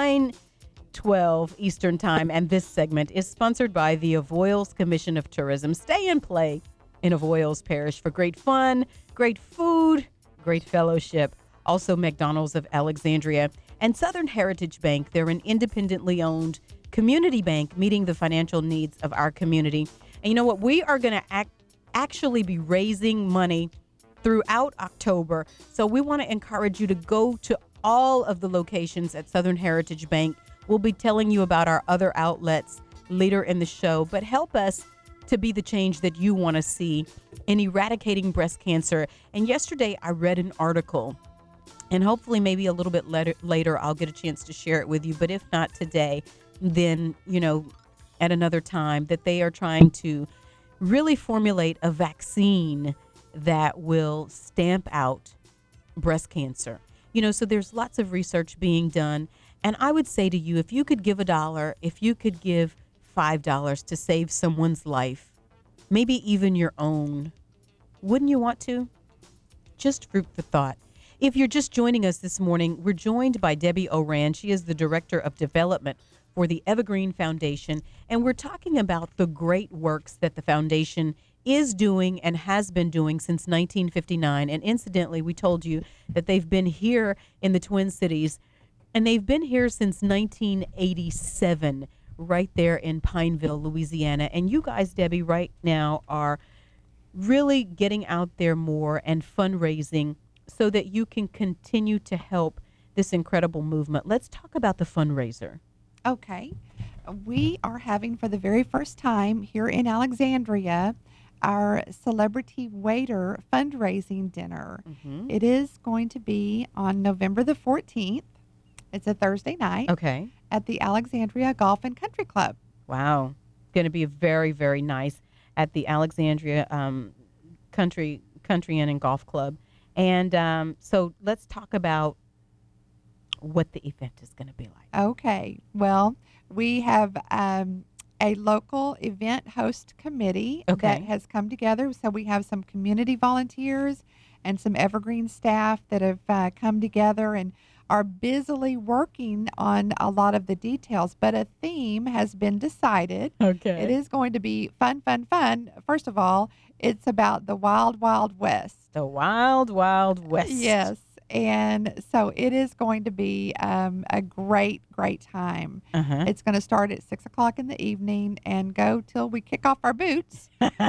9:12 Eastern Time, and this segment is sponsored by the Avoyles Commission of Tourism. Stay and play in Avoyles Parish for great fun, great food, great fellowship. Also, McDonald's of Alexandria and Southern Heritage Bank. They're an independently owned community bank meeting the financial needs of our community. And you know what? We are going to actually be raising money throughout October. So we want to encourage you to go to all of the locations at Southern Heritage Bank. We'll be telling you about our other outlets later in the show, but help us to be the change that you want to see in eradicating breast cancer. And yesterday I read an article, and hopefully maybe a little bit later I'll get a chance to share it with you. But if not today, then, you know, at another time, that they are trying to really formulate a vaccine that will stamp out breast cancer. You know, so there's lots of research being done. And I would say to you, if you could give $1, if you could give $5 to save someone's life, maybe even your own, wouldn't you want to? Just food for thought. If you're just joining us this morning, we're joined by Debbie Oran. She is the Director of Development for the Evergreen Foundation, and we're talking about the great works that the foundation is doing and has been doing since 1959. And incidentally, we told you that they've been here in the Twin Cities, and they've been here since 1987, right there in Pineville, Louisiana. And you guys, Debbie, right now are really getting out there more and fundraising so that you can continue to help this incredible movement. Let's talk about the fundraiser. Okay. We are having for the very first time here in Alexandria our Celebrity Waiter fundraising dinner. Mm-hmm. It is going to be on November the 14th. It's a Thursday night. Okay. At the Alexandria Golf and Country Club. Wow. Going to be very, very nice at the Alexandria Country Inn and Golf Club. And so let's talk about what the event is going to be like. Okay. Well, we have a local event host committee that has come together. So we have some community volunteers and some Evergreen staff that have come together and are busily working on a lot of the details, but a theme has been decided. Okay. It is going to be fun, fun, fun. First of all, it's about the Wild, Wild West. The Wild, Wild West. Yes. And so it is going to be a great, great time. Uh-huh. It's going to start at 6 o'clock in the evening and go till we kick off our boots.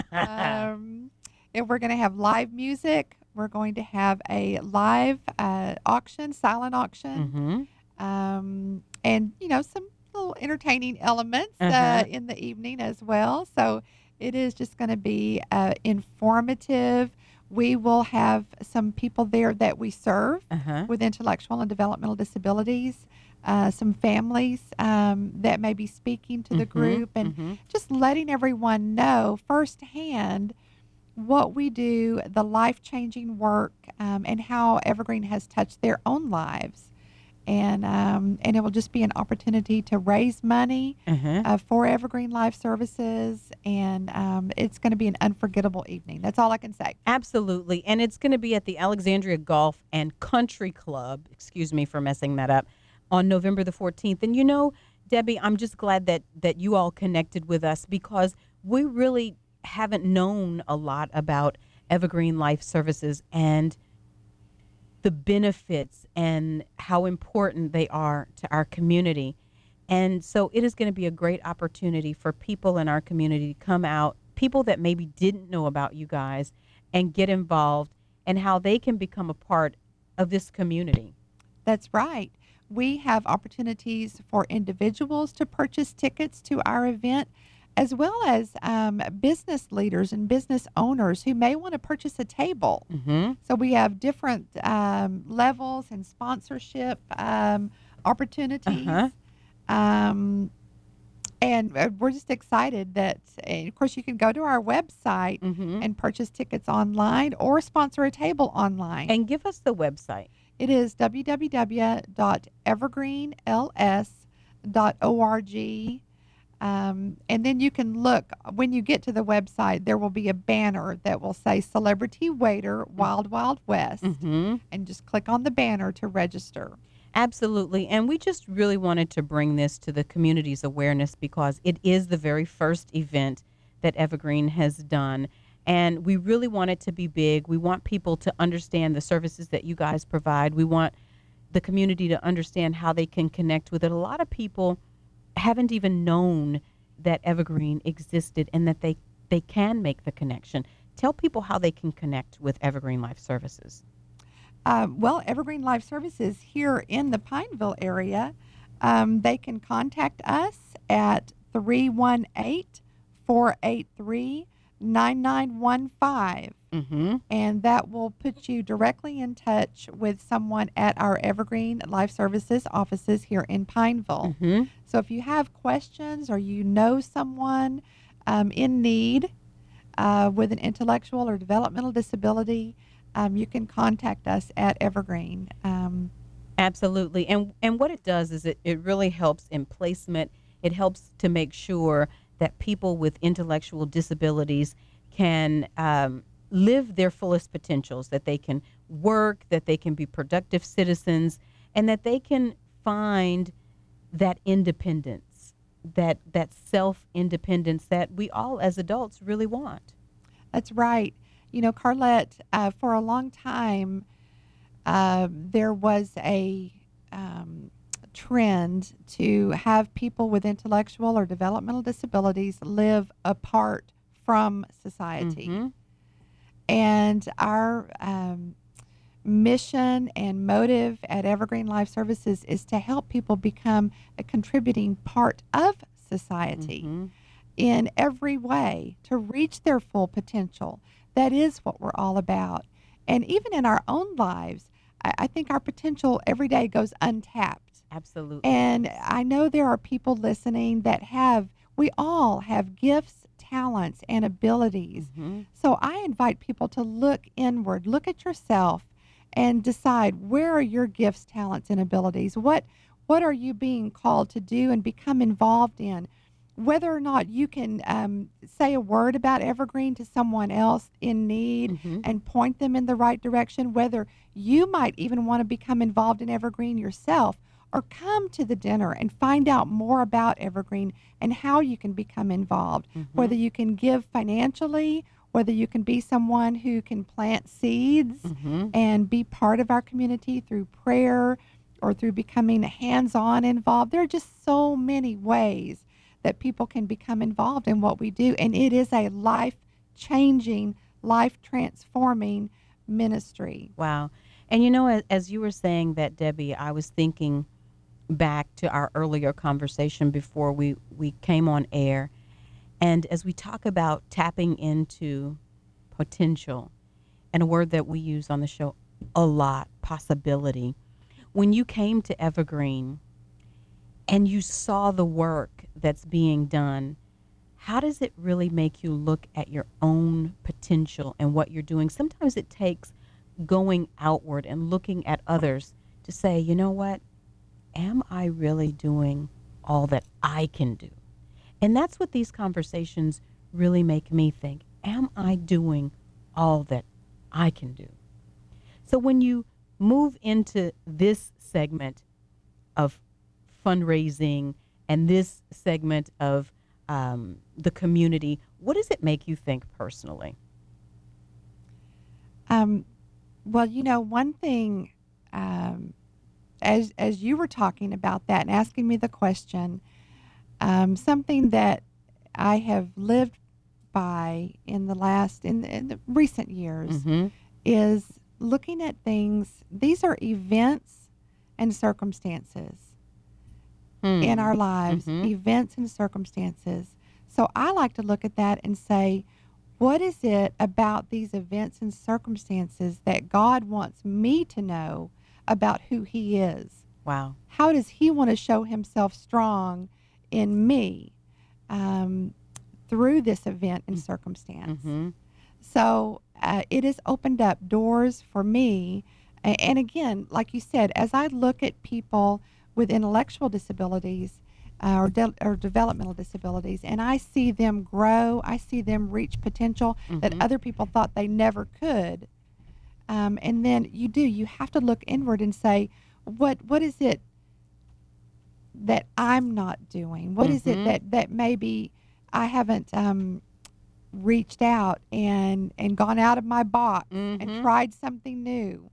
And we're going to have live music. We're going to have a live auction, silent auction, and, you know, some little entertaining elements in the evening as well. So it is just going to be informative. We will have some people there that we serve with intellectual and developmental disabilities, some families that may be speaking to the group, and just letting everyone know firsthand what we do, the life-changing work, and how Evergreen has touched their own lives. And it will just be an opportunity to raise money for Evergreen Life Services, and it's going to be an unforgettable evening. That's all I can say. Absolutely, and it's going to be at the Alexandria Golf and Country Club, excuse me for messing that up, on November the 14th. And you know, Debbie, I'm just glad that you all connected with us, because we really haven't known a lot about Evergreen Life Services and the benefits and how important they are to our community. And so it is going to be a great opportunity for people in our community to come out, people that maybe didn't know about you guys, and get involved, and how they can become a part of this community. That's right. We have opportunities for individuals to purchase tickets to our event, as well as business leaders and business owners who may want to purchase a table. So we have different levels and sponsorship opportunities. And we're just excited that, of course, you can go to our website and purchase tickets online or sponsor a table online. And give us the website. It is www.evergreenls.org. And then you can look, when you get to the website, there will be a banner that will say Celebrity Waiter Wild Wild West, and just click on the banner to register. Absolutely. And we just really wanted to bring this to the community's awareness, because it is the very first event that Evergreen has done. And we really want it to be big. We want people to understand the services that you guys provide. We want the community to understand how they can connect with it. A lot of people haven't even known that Evergreen existed and that they can make the connection. Tell people how they can connect with Evergreen Life Services. Well, Evergreen Life Services here in the Pineville area, they can contact us at 318-483-9915. And that will put you directly in touch with someone at our Evergreen Life Services offices here in Pineville. So if you have questions, or you know someone in need with an intellectual or developmental disability, you can contact us at Evergreen. Absolutely. And what it does is it really helps in placement. It helps to make sure that people with intellectual disabilities can live their fullest potentials, that they can work, that they can be productive citizens, and that they can find that independence, that self-independence that we all as adults really want. That's right. You know, Carlette, for a long time, there was a trend to have people with intellectual or developmental disabilities live apart from society. And our mission and motive at Evergreen Life Services is to help people become a contributing part of society in every way, to reach their full potential. That is what we're all about. And even in our own lives, I think our potential every day goes untapped. Absolutely. And I know there are people listening that we all have gifts, talents, and abilities. So I invite people to look inward, look at yourself, and decide, where are your gifts, talents, and abilities? What are you being called to do and become involved in? whether or not you can say a word about Evergreen to someone else in need and point them in the right direction, whether you might even want to become involved in Evergreen yourself, or come to the dinner and find out more about Evergreen and how you can become involved, whether you can give financially, whether you can be someone who can plant seeds and be part of our community through prayer or through becoming hands-on involved. There are just so many ways that people can become involved in what we do, and it is a life-changing, life-transforming ministry. Wow. And you know, as you were saying that, Debbie, I was thinking back to our earlier conversation before we came on air, and as we talk about tapping into potential, and a word that we use on the show a lot, possibility. When you came to Evergreen and you saw the work that's being done, how does it really make you look at your own potential and what you're doing? Sometimes it takes going outward and looking at others to say, you know what, am I really doing all that I can do? And that's what these conversations really make me think. Am I doing all that I can do? So when you move into this segment of fundraising and this segment of the community, what does it make you think personally? Well, you know, one thing, as you were talking about that and asking me the question, something that I have lived by in the recent years is looking at things. These are events and circumstances in our lives, events and circumstances. So I like to look at that and say, what is it about these events and circumstances that God wants me to know about who He is? Wow. How does He want to show Himself strong in me through this event and circumstance? So it has opened up doors for me. And again, like you said, as I look at people with intellectual disabilities or developmental disabilities, and I see them grow, I see them reach potential that other people thought they never could. And then you have to look inward and say, what is it that I'm not doing? What is it that maybe I haven't reached out and gone out of my box and tried something new,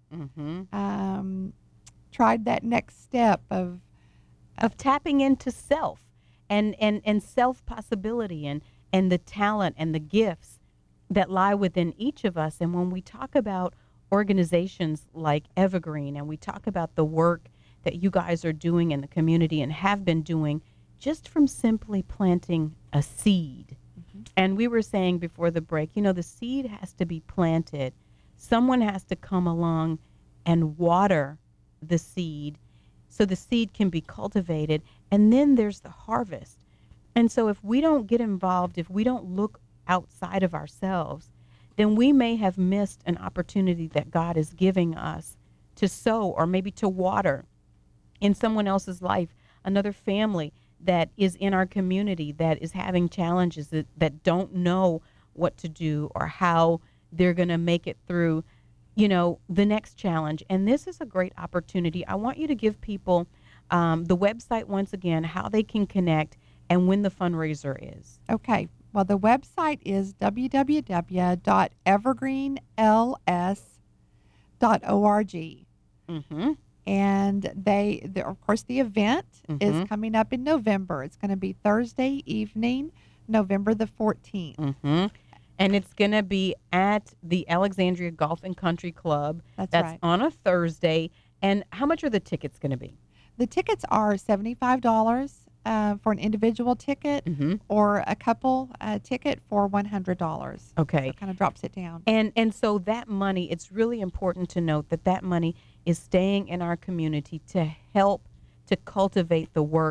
tried that next step of tapping into self and self possibility and the talent and the gifts that lie within each of us. And when we talk about organizations like Evergreen, and we talk about the work that you guys are doing in the community and have been doing, just from simply planting a seed. And we were saying before the break, you know, the seed has to be planted. Someone has to come along and water the seed so the seed can be cultivated. And then there's the harvest. And so if we don't get involved, if we don't look outside of ourselves, then we may have missed an opportunity that God is giving us to sow or maybe to water in someone else's life, another family that is in our community that is having challenges, that don't know what to do or how they're going to make it through, you know, the next challenge. And this is a great opportunity. I want you to give people the website once again, how they can connect and when the fundraiser is. Okay. Well, the website is www.evergreenls.org. And of course, the event is coming up in November. It's going to be Thursday evening, November the 14th. And it's going to be at the Alexandria Golf and Country Club. That's right. On a Thursday. And how much are the tickets going to be? The tickets are $75 for an individual ticket or a couple ticket for $100. Okay. So it kind of drops it down. And so that money, it's really important to note that money is staying in our community to help to cultivate the work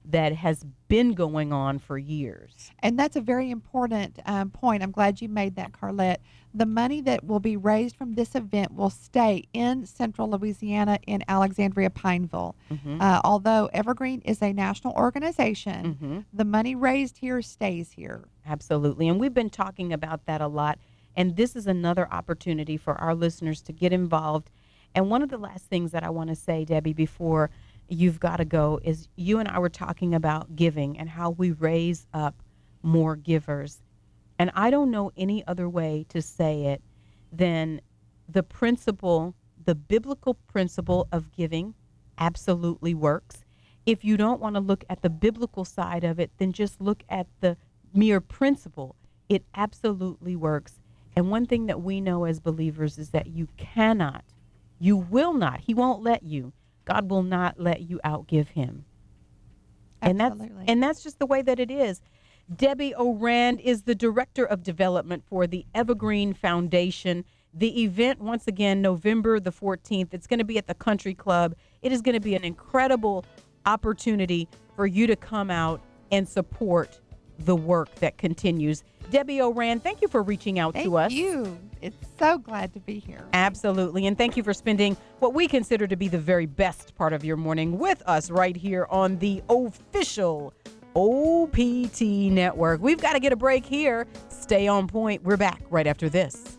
that has been going on for years. And that's a very important point. I'm glad you made that, Carlette. The money that will be raised from this event will stay in Central Louisiana in Alexandria Pineville. Although Evergreen is a national organization, the money raised here stays here. Absolutely. And we've been talking about that a lot. And this is another opportunity for our listeners to get involved. And one of the last things that I want to say, Debbie, before you've got to go, is you and I were talking about giving and how we raise up more givers. And I don't know any other way to say it than the principle, the biblical principle of giving absolutely works. If you don't want to look at the biblical side of it, then just look at the mere principle. It absolutely works. And one thing that we know as believers is that you cannot, you will not, he won't let you. God will not let you outgive him. Absolutely. And that's just the way that it is. Debbie O'Rand is the Director of Development for the Evergreen Foundation. The event, once again, November the 14th, it's going to be at the Country Club. It is going to be an incredible opportunity for you to come out and support the work that continues. Debbie O'Rand, thank you for reaching out to us. Thank you. It's so glad to be here. Absolutely. And thank you for spending what we consider to be the very best part of your morning with us right here on the official OPT Network. We've got to get a break here. Stay on point. We're back right after this.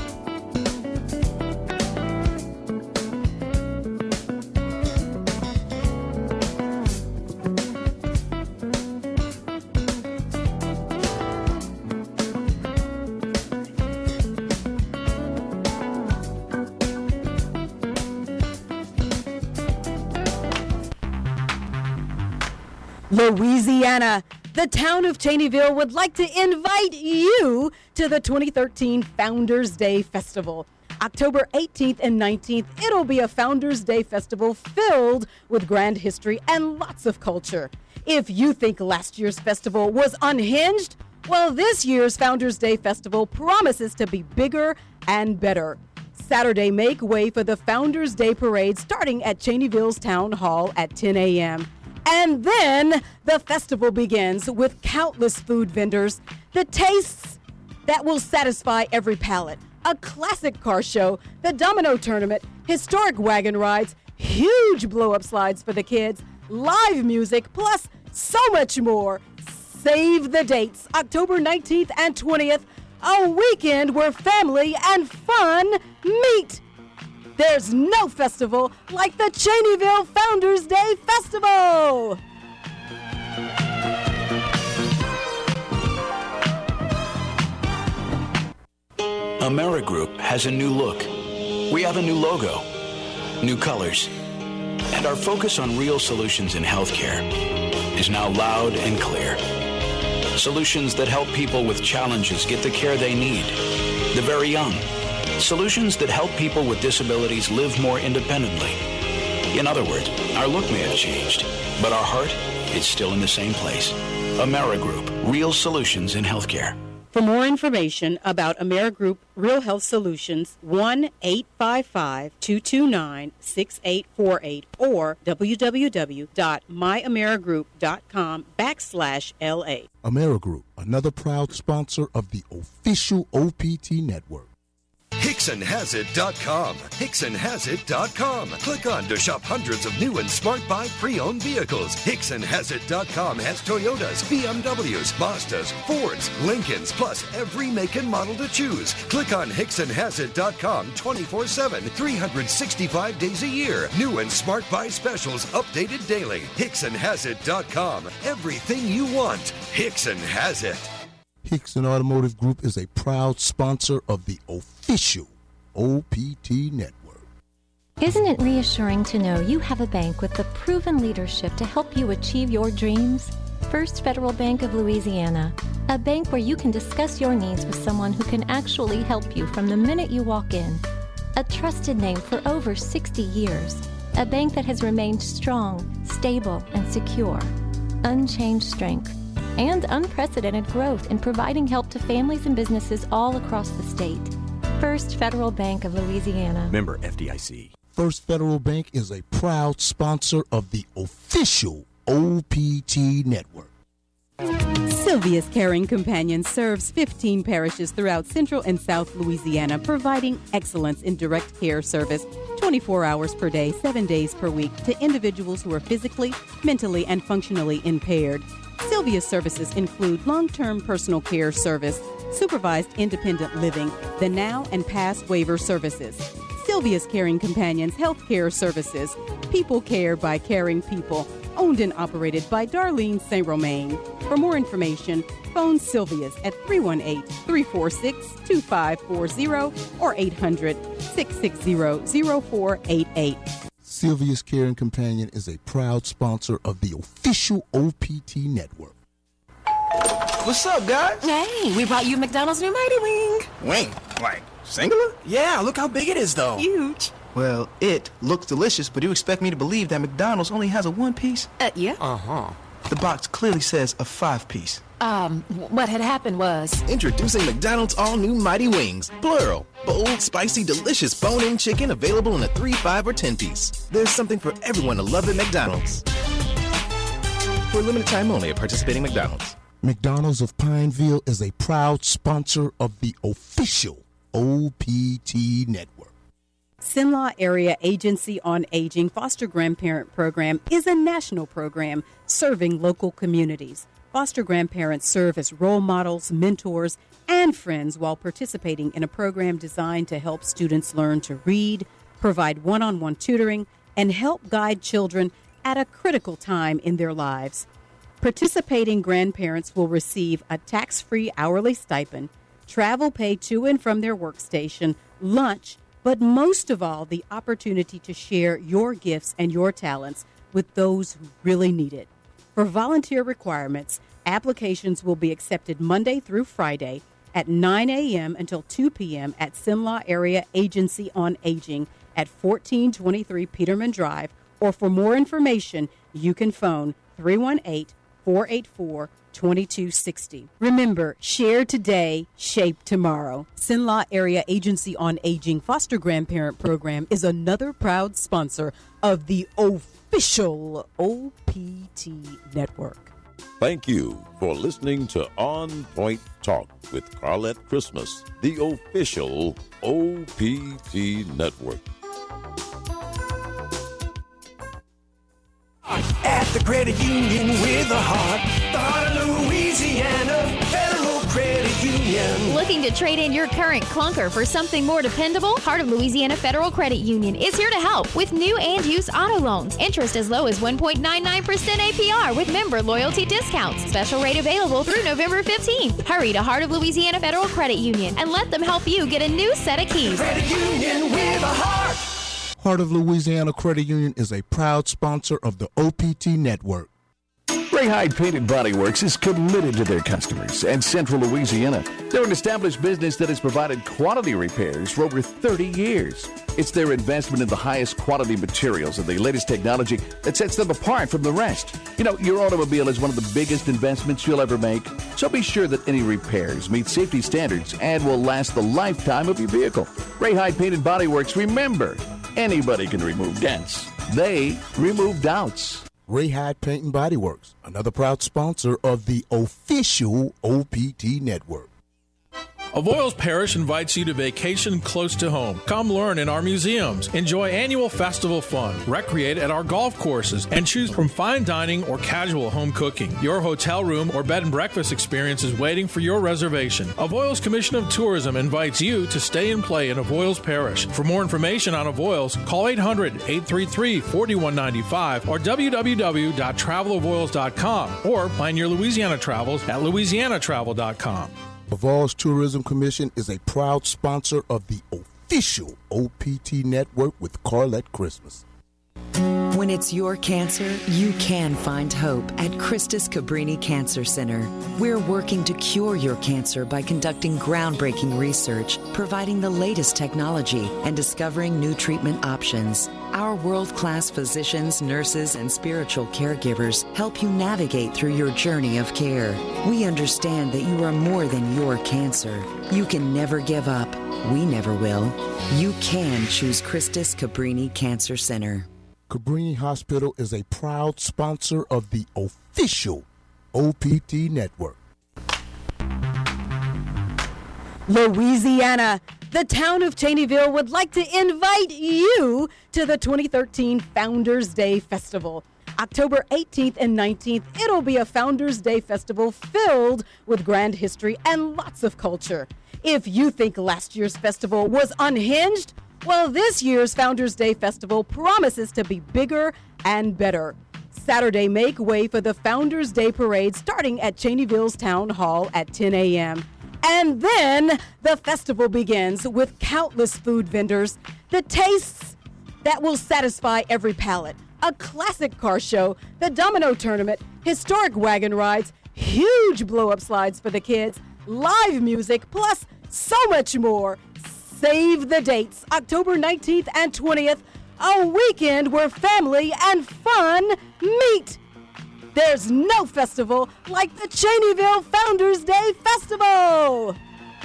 Louisiana, the town of Cheneyville would like to invite you to the 2013 Founders Day Festival. October 18th and 19th, it'll be a Founders Day Festival filled with grand history and lots of culture. If you think last year's festival was unhinged, well, this year's Founders Day Festival promises to be bigger and better. Saturday, make way for the Founders Day Parade starting at Cheneyville's Town Hall at 10 a.m. And then the festival begins with countless food vendors, the tastes that will satisfy every palate, a classic car show, the domino tournament, historic wagon rides, huge blow-up slides for the kids, live music, plus so much more. Save the dates, October 19th and 20th, a weekend where family and fun meet. There's no festival like the Cheneyville Founders Day Festival. AmeriGroup has a new look. We have a new logo, new colors, and our focus on real solutions in healthcare is now loud and clear. Solutions that help people with challenges get the care they need, the very young. Solutions that help people with disabilities live more independently. In other words, our look may have changed, but our heart is still in the same place. AmeriGroup, real solutions in healthcare. For more information about AmeriGroup Real Health Solutions, 1-855-229-6848 or www.myamerigroup.com/LA. AmeriGroup, another proud sponsor of the official OPT Network. HicksonHasIt.com. HicksonHasIt.com. Click on to shop hundreds of new and Smart Buy pre-owned vehicles. HicksonHasIt.com has Toyotas, BMWs, Mazdas, Fords, Lincolns, plus every make and model to choose. Click on HicksonHasIt.com 24/7, 365 days a year. New and Smart Buy specials updated daily. HicksonHasIt.com. Everything you want. Hickson has it. Hickson Automotive Group is a proud sponsor of the official OPT Network. Isn't it reassuring to know you have a bank with the proven leadership to help you achieve your dreams? First Federal Bank of Louisiana, a bank where you can discuss your needs with someone who can actually help you from the minute you walk in. A trusted name for over 60 years, a bank that has remained strong, stable, and secure. Unchanged strength and unprecedented growth in providing help to families and businesses all across the state. First Federal Bank of Louisiana. Member FDIC. First Federal Bank is a proud sponsor of the official OPT Network. Sylvia's Caring Companion serves 15 parishes throughout Central and South Louisiana, providing excellence in direct care service 24 hours per day, 7 days per week to individuals who are physically, mentally, and functionally impaired. Sylvia's services include long-term personal care service, supervised independent living, the now and past waiver services. Sylvia's Caring Companions Health Care Services, People Care by Caring People, owned and operated by Darlene St. Romain. For more information, phone Sylvia's at 318-346-2540 or 800-660-0488. Sylvia's Caring Companion is a proud sponsor of the official OPT Network. What's up, guys? Hey, we brought you McDonald's new Mighty Wing. Wing? Like, singular? Yeah, look how big it is, though. Huge. Well, it looks delicious, but you expect me to believe that McDonald's only has a one-piece? Yeah. Uh-huh. The box clearly says a 5-piece. What had happened was... Introducing McDonald's all-new Mighty Wings, plural. Bold, spicy, delicious bone-in chicken available in a 3, 5, or 10-piece. There's something for everyone to love at McDonald's. For a limited time only at participating McDonald's. McDonald's of Pineville is a proud sponsor of the official OPT Network. Cenla Area Agency on Aging Foster Grandparent Program is a national program serving local communities. Foster grandparents serve as role models, mentors, and friends while participating in a program designed to help students learn to read, provide one-on-one tutoring, and help guide children at a critical time in their lives. Participating grandparents will receive a tax-free hourly stipend, travel paid to and from their workstation, lunch, but most of all, the opportunity to share your gifts and your talents with those who really need it. For volunteer requirements, applications will be accepted Monday through Friday at 9 a.m. until 2 p.m. at Cenla Area Agency on Aging at 1423 Peterman Drive, or for more information, you can phone 318-484-2260. Remember, share today, shape tomorrow. Cenla Area Agency on Aging Foster Grandparent Program is another proud sponsor of the official OPT Network. Thank you for listening to On Point Talk with Carlette Christmas, the official OPT Network. At the credit union with a heart, the heart of Louisiana Federal Credit Union. Looking to trade in your current clunker for something more dependable? Heart of Louisiana Federal Credit Union is here to help with new and used auto loans. Interest as low as 1.99% APR with member loyalty discounts. Special rate available through November 15th. Hurry to Heart of Louisiana Federal Credit Union and let them help you get a new set of keys. Credit Union with a heart. Heart of Louisiana Credit Union is a proud sponsor of the OPT Network. Ray Hyde Painted Body Works is committed to their customers and Central Louisiana. They're an established business that has provided quality repairs for over 30 years. It's their investment in the highest quality materials and the latest technology that sets them apart from the rest. You know, your automobile is one of the biggest investments you'll ever make, so be sure that any repairs meet safety standards and will last the lifetime of your vehicle. Ray Hyde Painted Body Works, remember, anybody can remove dents. They remove doubts. Ray Hyde Paint and Body Works, another proud sponsor of the official OPT Network. Avoyles Parish invites you to vacation close to home. Come learn in our museums, enjoy annual festival fun, recreate at our golf courses, and choose from fine dining or casual home cooking. Your hotel room or bed and breakfast experience is waiting for your reservation. Avoyles Commission of Tourism invites you to stay and play in Avoyles Parish. For more information on Avoyles, call 800-833-4195 or www.travelavoyles.com or plan your Louisiana travels at louisianatravel.com. Avoyles Tourism Commission is a proud sponsor of the official OPT Network with Carlette Christmas. When it's your cancer, you can find hope at Christus Cabrini Cancer Center. We're working to cure your cancer by conducting groundbreaking research, providing the latest technology, and discovering new treatment options. Our world-class physicians, nurses, and spiritual caregivers help you navigate through your journey of care. We understand that you are more than your cancer. You can never give up. We never will. You can choose Christus Cabrini Cancer Center. Cabrini Hospital is a proud sponsor of the official OPT network. Louisiana, the town of Cheneyville would like to invite you to the 2013 Founders Day Festival. October 18th and 19th, it'll be a Founders Day Festival filled with grand history and lots of culture. If you think last year's festival was unhinged, well, this year's Founders Day Festival promises to be bigger and better. Saturday, make way for the Founders Day Parade starting at Cheneyville's Town Hall at 10 a.m. And then the festival begins with countless food vendors, the tastes that will satisfy every palate, a classic car show, the domino tournament, historic wagon rides, huge blow-up slides for the kids, live music, plus so much more. Save the dates, October 19th and 20th, a weekend where family and fun meet. There's no festival like the Cheneyville Founders Day Festival.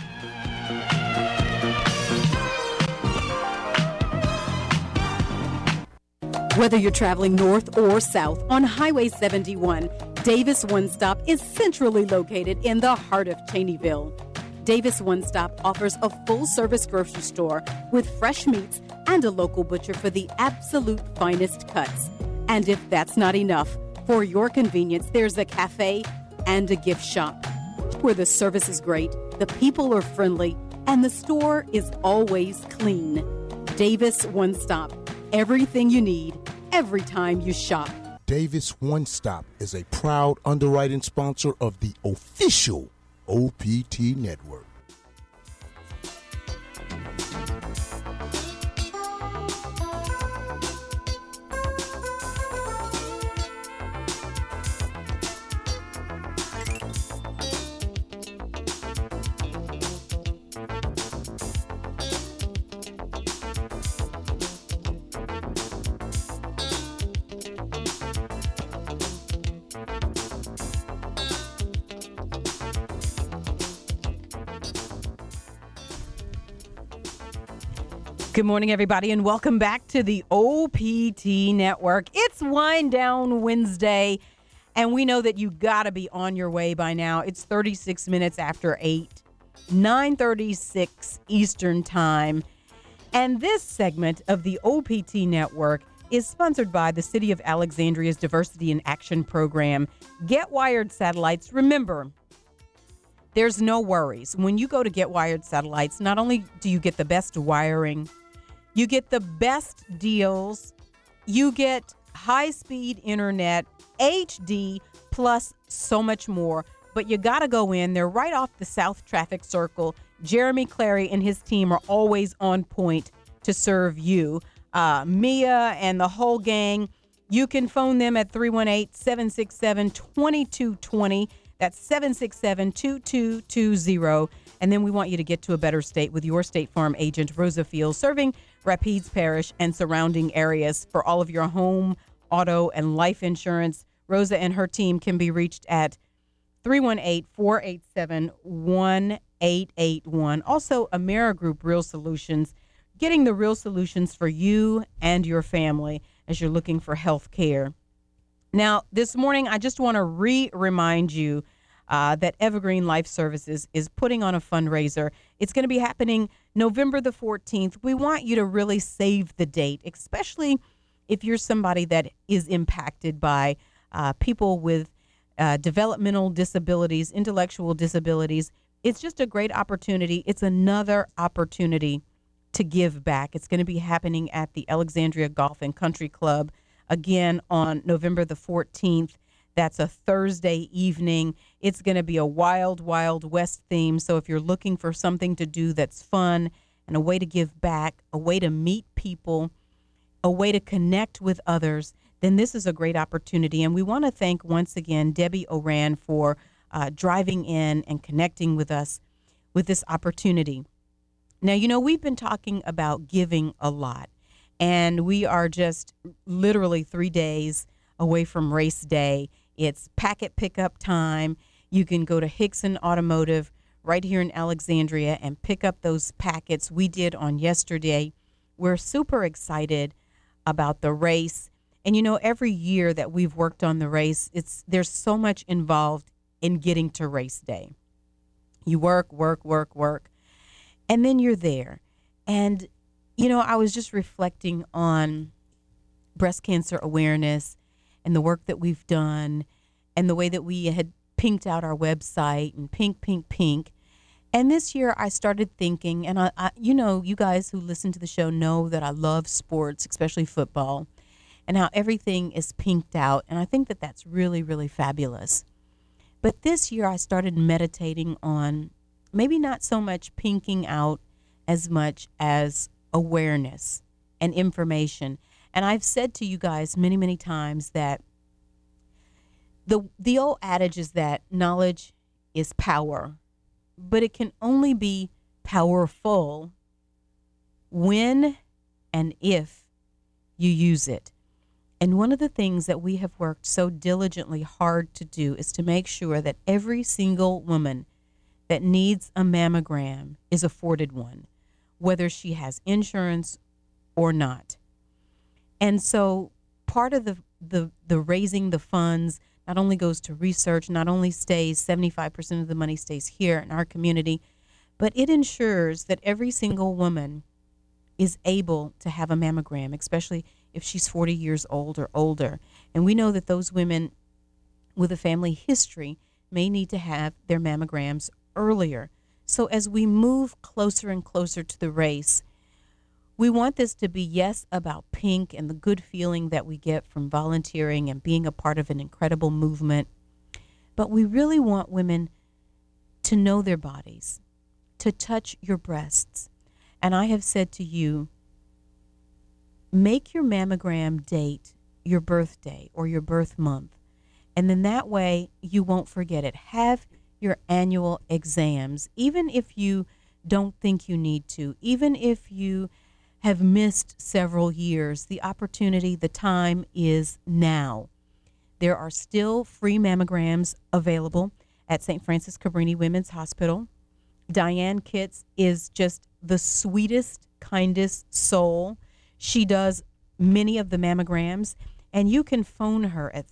Whether you're traveling north or south on Highway 71, Davis One Stop is centrally located in the heart of Cheneyville. Davis One Stop offers a full-service grocery store with fresh meats and a local butcher for the absolute finest cuts. And if that's not enough, for your convenience, there's a cafe and a gift shop where the service is great, the people are friendly, and the store is always clean. Davis One Stop. Everything you need, every time you shop. Davis One Stop is a proud underwriting sponsor of the official OPT network. Good morning, everybody, and welcome back to the OPT Network. It's Wind Down Wednesday, and we know that you got to be on your way by now. It's 36 minutes after 8, 9:36 Eastern Time. And this segment of the OPT Network is sponsored by the City of Alexandria's Diversity in Action program. Get Wired Satellites. Remember, there's no worries. When you go to Get Wired Satellites, not only do you get the best wiring, you get the best deals, you get high-speed internet, HD, plus so much more. But you got to go in. They're right off the South Traffic Circle. Jeremy Clary and his team are always on point to serve you. Mia and the whole gang, you can phone them at 318-767-2220. That's 767-2220. And then we want you to get to a better state with your State Farm agent, Rosa Fields, serving Rapides Parish and surrounding areas for all of your home, auto, and life insurance. Rosa and her team can be reached at 318-487-1881. Also, AmeriGroup Real Solutions, getting the real solutions for you and your family as you're looking for health care. Now, this morning, I just want to remind you that Evergreen Life Services is putting on a fundraiser. It's going to be happening November the 14th. We want you to really save the date, especially if you're somebody that is impacted by people with developmental disabilities, intellectual disabilities. It's just a great opportunity. It's another opportunity to give back. It's going to be happening at the Alexandria Golf and Country Club again on November the 14th. That's a Thursday evening. It's going to be a Wild Wild West theme. So if you're looking for something to do that's fun and a way to give back, a way to meet people, a way to connect with others, then this is a great opportunity. And we want to thank once again Debbie Oran for driving in and connecting with us with this opportunity. Now, you know, we've been talking about giving a lot, and we are just literally 3 days away from race day. It's packet pickup time. You can go to Hickson Automotive right here in Alexandria and pick up those packets we did on yesterday. We're super excited about the race. And every year that we've worked on the race, there's so much involved in getting to race day. You work, and then you're there. And, I was just reflecting on breast cancer awareness and the work that we've done and the way that we had pinked out our website and pink. And this year I started thinking, and I you guys who listen to the show know that I love sports, especially football, and how everything is pinked out. And I think that that's really, really fabulous. But this year I started meditating on maybe not so much pinking out as much as awareness and information. And I've said to you guys many, many times that the old adage is that knowledge is power, but it can only be powerful when and if you use it. And one of the things that we have worked so diligently hard to do is to make sure that every single woman that needs a mammogram is afforded one, whether she has insurance or not. And so part of the raising the funds not only goes to research, not only stays, 75% of the money stays here in our community, but it ensures that every single woman is able to have a mammogram, especially if she's 40 years old or older. And we know that those women with a family history may need to have their mammograms earlier. So as we move closer and closer to the race, we want this to be, yes, about pink and the good feeling that we get from volunteering and being a part of an incredible movement. But we really want women to know their bodies, to touch your breasts. And I have said to you, make your mammogram date your birthday or your birth month. And then that way you won't forget it. Have your annual exams, even if you don't think you need to, even if you have missed several years, the opportunity, the time is now. There are still free mammograms available at St. Francis Cabrini Women's Hospital. Diane Kitts is just the sweetest, kindest soul. She does many of the mammograms, and you can phone her at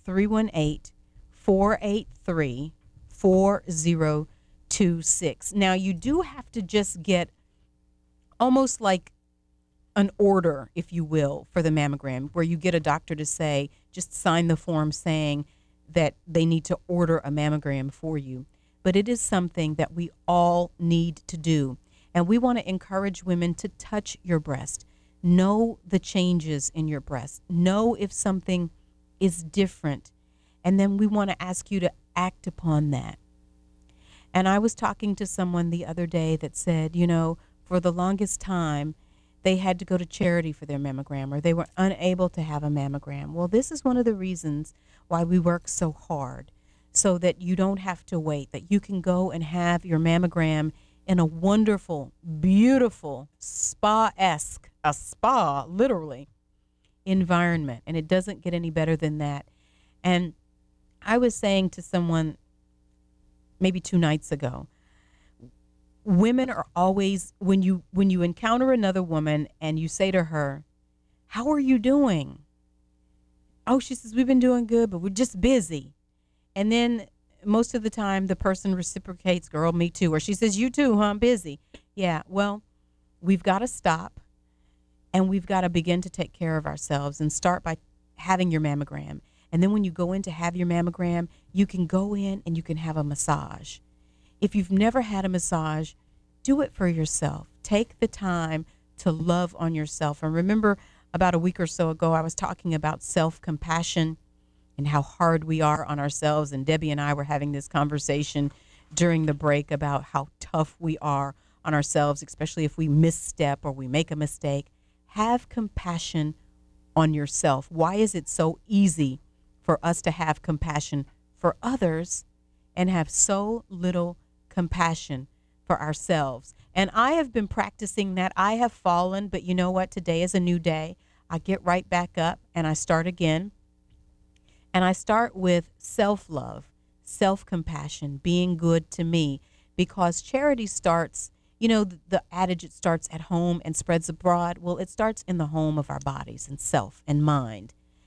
318-483-4026. Now, you do have to just get almost like an order, if you will, for the mammogram, where you get a doctor to say, just sign the form saying that they need to order a mammogram for you. But it is something that we all need to do. And we want to encourage women to touch your breast. Know the changes in your breast. Know if something is different. And then we want to ask you to act upon that. And I was talking to someone the other day that said, for the longest time, they had to go to charity for their mammogram, or they were unable to have a mammogram. Well, this is one of the reasons why we work so hard, so that you don't have to wait, that you can go and have your mammogram in a wonderful, beautiful, spa-esque, a spa, literally, environment. And it doesn't get any better than that. And I was saying to someone maybe 2 nights ago, women are always, when you encounter another woman and you say to her, how are you doing? Oh, she says, we've been doing good, but we're just busy. And then most of the time the person reciprocates, girl, me too. Or she says, you too, huh? I'm busy. Yeah, well, we've got to stop and we've got to begin to take care of ourselves and start by having your mammogram. And then when you go in to have your mammogram, you can go in and you can have a massage. If you've never had a massage, do it for yourself. Take the time to love on yourself. And remember, about a week or so ago, I was talking about self-compassion and how hard we are on ourselves. And Debbie and I were having this conversation during the break about how tough we are on ourselves, especially if we misstep or we make a mistake. Have compassion on yourself. Why is it so easy for us to have compassion for others and have so little compassion for ourselves? And I have been practicing that. I have fallen, but you know what? Today is a new day. I get right back up and I start again. And I start with self-love, self-compassion, being good to me, because charity starts, the adage, it starts at home and spreads abroad. Well, it starts in the home of our bodies and self and mind.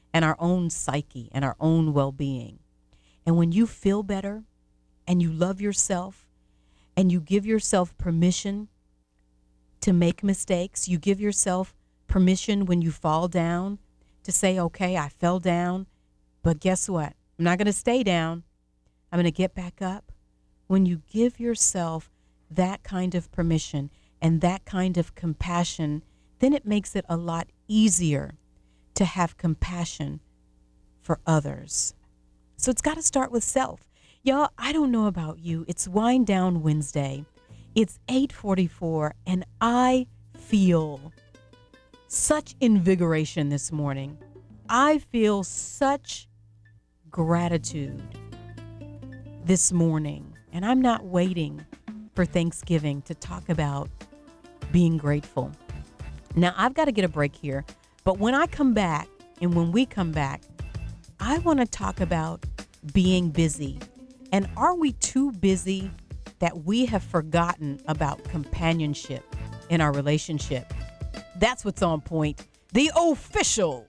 and our own psyche and our own well-being. And when you feel better and you love yourself and you give yourself permission to make mistakes, you give yourself permission when you fall down to say, okay, I fell down, but guess what? I'm not going to stay down. I'm going to get back up. When you give yourself that kind of permission and that kind of compassion, then it makes it a lot easier to have compassion for others. So it's got to start with self. Y'all, I don't know about you. It's Wind Down Wednesday. It's 8:44, and I feel such invigoration this morning. I feel such gratitude this morning, and I'm not waiting for Thanksgiving to talk about being grateful. Now, I've got to get a break here, but when I come back, and when we come back, I want to talk about being busy. And are we too busy that we have forgotten about companionship in our relationship? That's what's on point. The official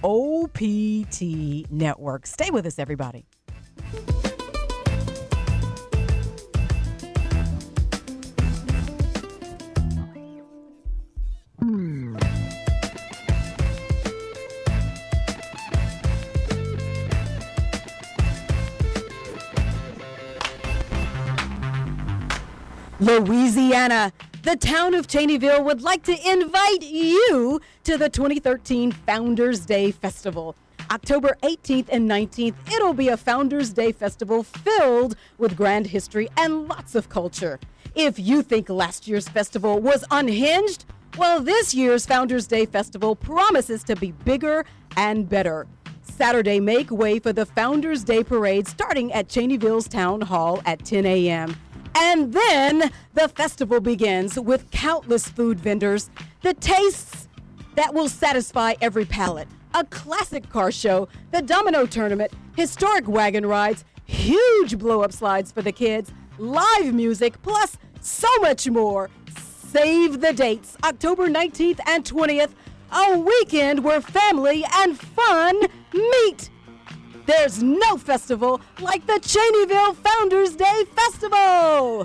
OPT Network. Stay with us, everybody. Louisiana, the town of Cheneyville would like to invite you to the 2013 Founders Day Festival. October 18th and 19th, it'll be a Founders Day Festival filled with grand history and lots of culture. If you think last year's festival was unhinged, well, this year's Founders Day Festival promises to be bigger and better. Saturday, make way for the Founders Day Parade starting at Cheneyville's Town Hall at 10 a.m. And then the festival begins with countless food vendors, the tastes that will satisfy every palate, a classic car show, the domino tournament, historic wagon rides, huge blow-up slides for the kids, live music, plus so much more. Save the dates, October 19th and 20th, a weekend where family and fun meet. There's no festival like the Cheneyville Founders Day Festival.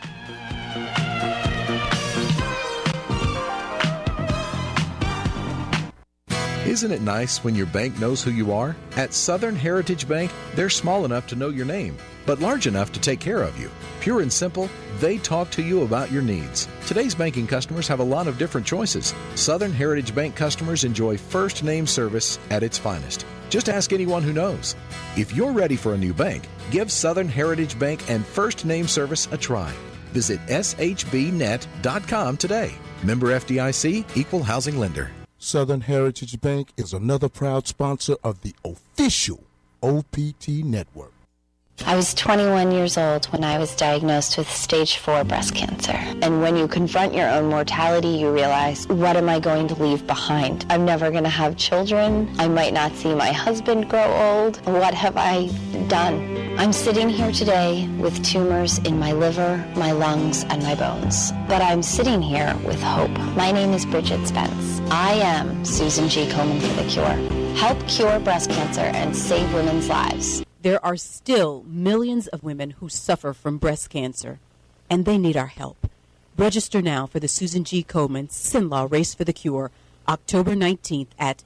Isn't it nice when your bank knows who you are? At Southern Heritage Bank, they're small enough to know your name, but large enough to take care of you. Pure and simple, they talk to you about your needs. Today's banking customers have a lot of different choices. Southern Heritage Bank customers enjoy first name service at its finest. Just ask anyone who knows. If you're ready for a new bank, give Southern Heritage Bank and first name service a try. Visit shbnet.com today. Member FDIC, Equal Housing Lender. Southern Heritage Bank is another proud sponsor of the official OPT Network. I was 21 years old when I was diagnosed with stage 4 breast cancer. And when you confront your own mortality, you realize, what am I going to leave behind? I'm never going to have children. I might not see my husband grow old. What have I done? I'm sitting here today with tumors in my liver, my lungs, and my bones. But I'm sitting here with hope. My name is Bridget Spence. I am Susan G. Komen for the Cure. Help cure breast cancer and save women's lives. There are still millions of women who suffer from breast cancer, and they need our help. Register now for the Susan G. Komen Sinlaw Race for the Cure, October 19th at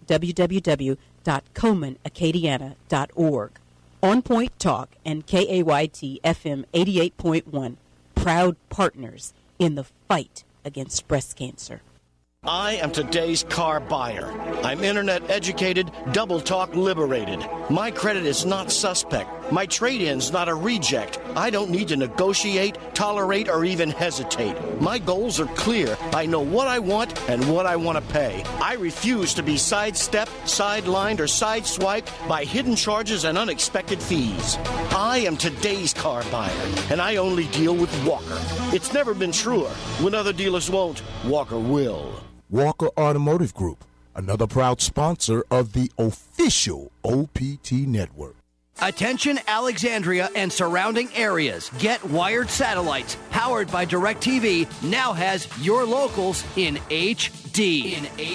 www.KomenAcadiana.org. On Point Talk and KAYT FM 88.1, proud partners in the fight against breast cancer. I am today's car buyer. I'm internet educated, double talk liberated. My credit is not suspect. My trade-in's not a reject. I don't need to negotiate, tolerate, or even hesitate. My goals are clear. I know what I want and what I want to pay. I refuse to be sidestepped, sidelined, or sideswiped by hidden charges and unexpected fees. I am today's car buyer, and I only deal with Walker. It's never been truer. When other dealers won't, Walker will. Walker Automotive Group, another proud sponsor of the official OPT Network. Attention Alexandria and surrounding areas. Get Wired Satellites, powered by DirecTV, now has your locals in HD.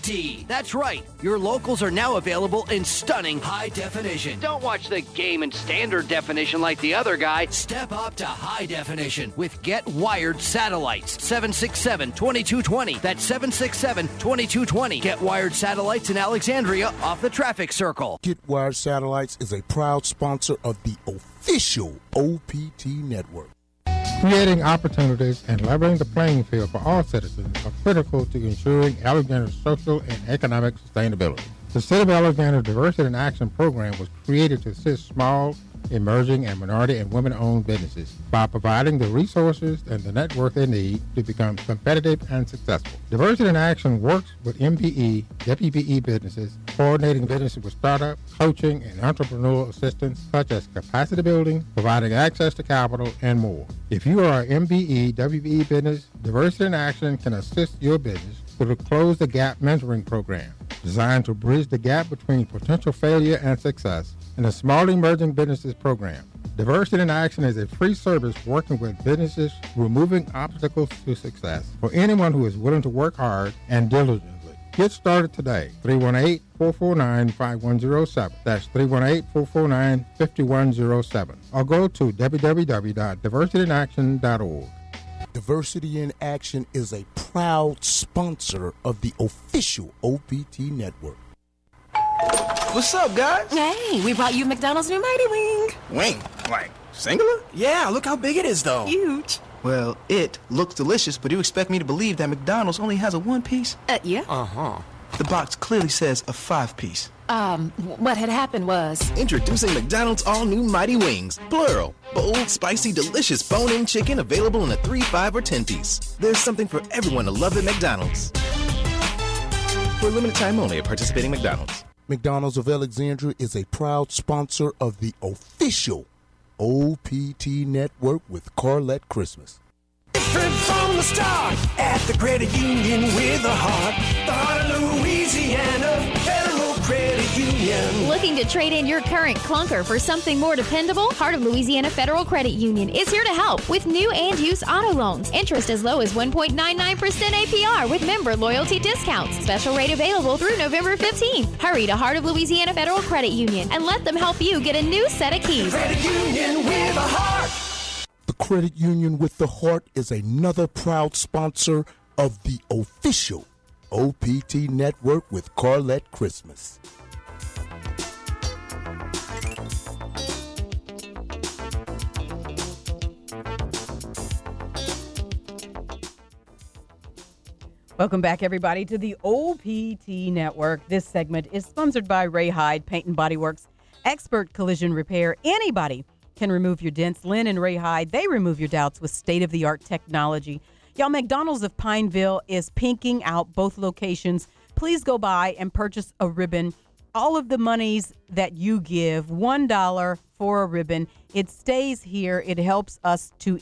HD. That's right. Your locals are now available in stunning high definition. Don't watch the game in standard definition like the other guy. Step up to high definition with Get Wired satellites. 767-2220. That's 767-2220. Get Wired satellites in Alexandria off the traffic circle. Get Wired Satellites is a proud sponsor of the official OPT network. Creating opportunities and leveling the playing field for all citizens are critical to ensuring Alexandria's social and economic sustainability. The City of Alexandria Diversity in Action program was created to assist small, emerging, and minority and women-owned businesses by providing the resources and the network they need to become competitive and successful. Diversity in Action works with MPE, WPE businesses, coordinating businesses with startup, coaching, and entrepreneurial assistance such as capacity building, providing access to capital, and more. If you are an MPE, WPE business, Diversity in Action can assist your business through the Close the Gap mentoring program, designed to bridge the gap between potential failure and success, and the Small Emerging Businesses Program. Diversity in Action is a free service working with businesses removing obstacles to success for anyone who is willing to work hard and diligently. Get started today. 318-449-5107. That's 318-449-5107. Or go to www.diversityinaction.org. Diversity in Action is a proud sponsor of the official OPT network. What's up, guys? Hey, we brought you McDonald's new Mighty Wing. Wing? Like, singular? Yeah, look how big it is, though. Huge. Well, it looks delicious, but you expect me to believe that McDonald's only has a one-piece? Yeah. Uh-huh. The box clearly says a 5-piece. What had happened was... Introducing McDonald's all-new Mighty Wings. Plural. Bold, spicy, delicious bone-in chicken available in a 3, 5, or 10-piece. There's something for everyone to love at McDonald's. For a limited time only at participating McDonald's. McDonald's of Alexandria is a proud sponsor of the official OPT network with Carlette Christmas. Different from the start at the credit union with a heart. The heart of Louisiana Federal Credit Union. Looking to trade in your current clunker for something more dependable? Heart of Louisiana Federal Credit Union is here to help with new and used auto loans. Interest as low as 1.99% APR with member loyalty discounts. Special rate available through November 15th. Hurry to Heart of Louisiana Federal Credit Union and let them help you get a new set of keys. Credit Union with a heart. The Credit Union with the Heart is another proud sponsor of the official OPT network with Carlette Christmas. Welcome back, everybody, to the OPT Network. This segment is sponsored by Ray Hyde Paint and Body Works, expert collision repair. Anybody can remove your dents. Lynn and Ray Hyde, they remove your doubts with state-of-the-art technology. Y'all, McDonald's of Pineville is pinking out both locations. Please go by and purchase a ribbon. All of the monies that you give, $1 for a ribbon, it stays here. It helps us to